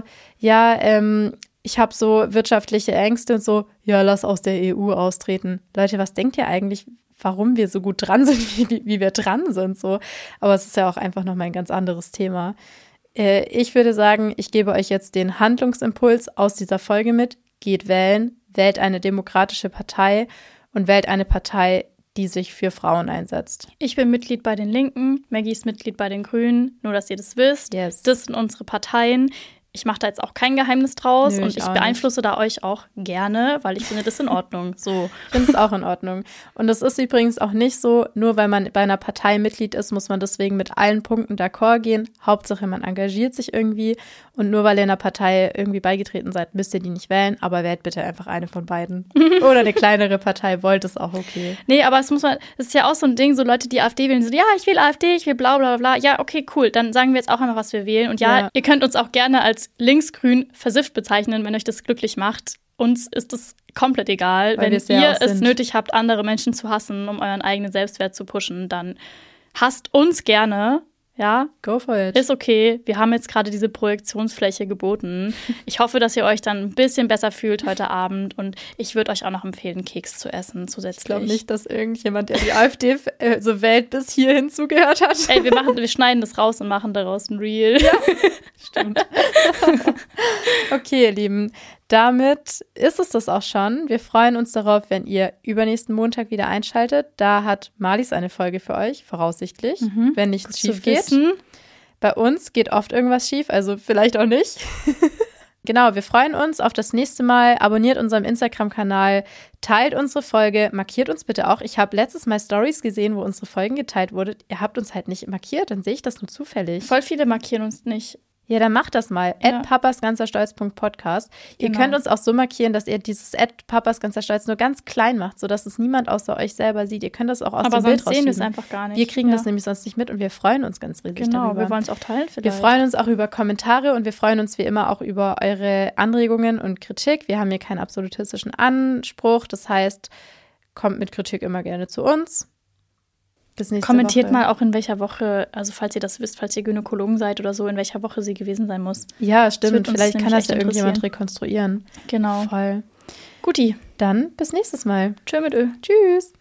ich habe so wirtschaftliche Ängste und so, ja, lass aus der EU austreten. Leute, was denkt ihr eigentlich, warum wir so gut dran sind, wie wir dran sind? So. Aber es ist ja auch einfach nochmal ein ganz anderes Thema. Ich würde sagen, ich gebe euch jetzt den Handlungsimpuls aus dieser Folge mit. Geht wählen, wählt eine demokratische Partei und wählt eine Partei, die sich für Frauen einsetzt. Ich bin Mitglied bei den Linken, Maggie ist Mitglied bei den Grünen, nur dass ihr das wisst. Yes. Das sind unsere Parteien. Ich mache da jetzt auch kein Geheimnis draus und ich beeinflusse da euch auch gerne, weil ich finde, das ist in Ordnung. So. Ich finde es auch in Ordnung. Und das ist übrigens auch nicht so, nur weil man bei einer Partei Mitglied ist, muss man deswegen mit allen Punkten d'accord gehen. Hauptsache, man engagiert sich irgendwie. Und nur weil ihr einer Partei irgendwie beigetreten seid, müsst ihr die nicht wählen. Aber wählt bitte einfach eine von beiden. Oder eine kleinere Partei, wollt es auch okay. Nee, aber es ist ja auch so ein Ding, so Leute, die AfD wählen, so, ja, ich wähle AfD, ich will bla bla bla. Ja, okay, cool. Dann sagen wir jetzt auch einfach, was wir wählen. Und ja, ihr könnt uns auch gerne als linksgrün versifft bezeichnen, wenn euch das glücklich macht. Uns ist es komplett egal. Wenn ihr es nötig habt, andere Menschen zu hassen, um euren eigenen Selbstwert zu pushen, dann hasst uns gerne. Ja, go for it. Ist okay. Wir haben jetzt gerade diese Projektionsfläche geboten. Ich hoffe, dass ihr euch dann ein bisschen besser fühlt heute Abend und ich würde euch auch noch empfehlen, Keks zu essen zusätzlich. Ich glaube nicht, dass irgendjemand, der die AfD so wählt, bis hierhin zugehört hat. Ey, wir schneiden das raus und machen daraus ein Reel. Ja, stimmt. Okay, ihr Lieben, damit ist es das auch schon. Wir freuen uns darauf, wenn ihr übernächsten Montag wieder einschaltet. Da hat Marlies eine Folge für euch, voraussichtlich, wenn nichts schief geht. Bei uns geht oft irgendwas schief, also vielleicht auch nicht. Genau, wir freuen uns auf das nächste Mal. Abonniert unseren Instagram-Kanal, teilt unsere Folge, markiert uns bitte auch. Ich habe letztes Mal Stories gesehen, wo unsere Folgen geteilt wurden. Ihr habt uns halt nicht markiert, dann sehe ich das nur zufällig. Voll viele markieren uns nicht. Ja, dann macht das mal. Ja. @papasganzerstolz.podcast. Ihr Genau. könnt uns auch so markieren, dass ihr dieses @papasganzerstolz nur ganz klein macht, sodass es niemand außer euch selber sieht. Ihr könnt das auch aus Aber dem Bild sonst sehen wir es rausschieben. einfach gar nicht. Wir kriegen ja. das nämlich sonst nicht mit und wir freuen uns ganz riesig Genau, darüber. wir wollen es auch teilen vielleicht. Wir freuen uns auch über Kommentare und wir freuen uns wie immer auch über eure Anregungen und Kritik. Wir haben hier keinen absolutistischen Anspruch. Das heißt, kommt mit Kritik immer gerne zu uns. Bis nächste Kommentiert Woche. mal auch, in welcher Woche, also falls ihr das wisst, falls ihr Gynäkologen seid oder so, in welcher Woche sie gewesen sein muss. Ja, Das stimmt. wird uns Vielleicht kann nämlich das ja echt irgendjemand interessieren. rekonstruieren. Genau. Voll. Guti. Dann bis nächstes Mal. Tschö mit Ö. Tschüss.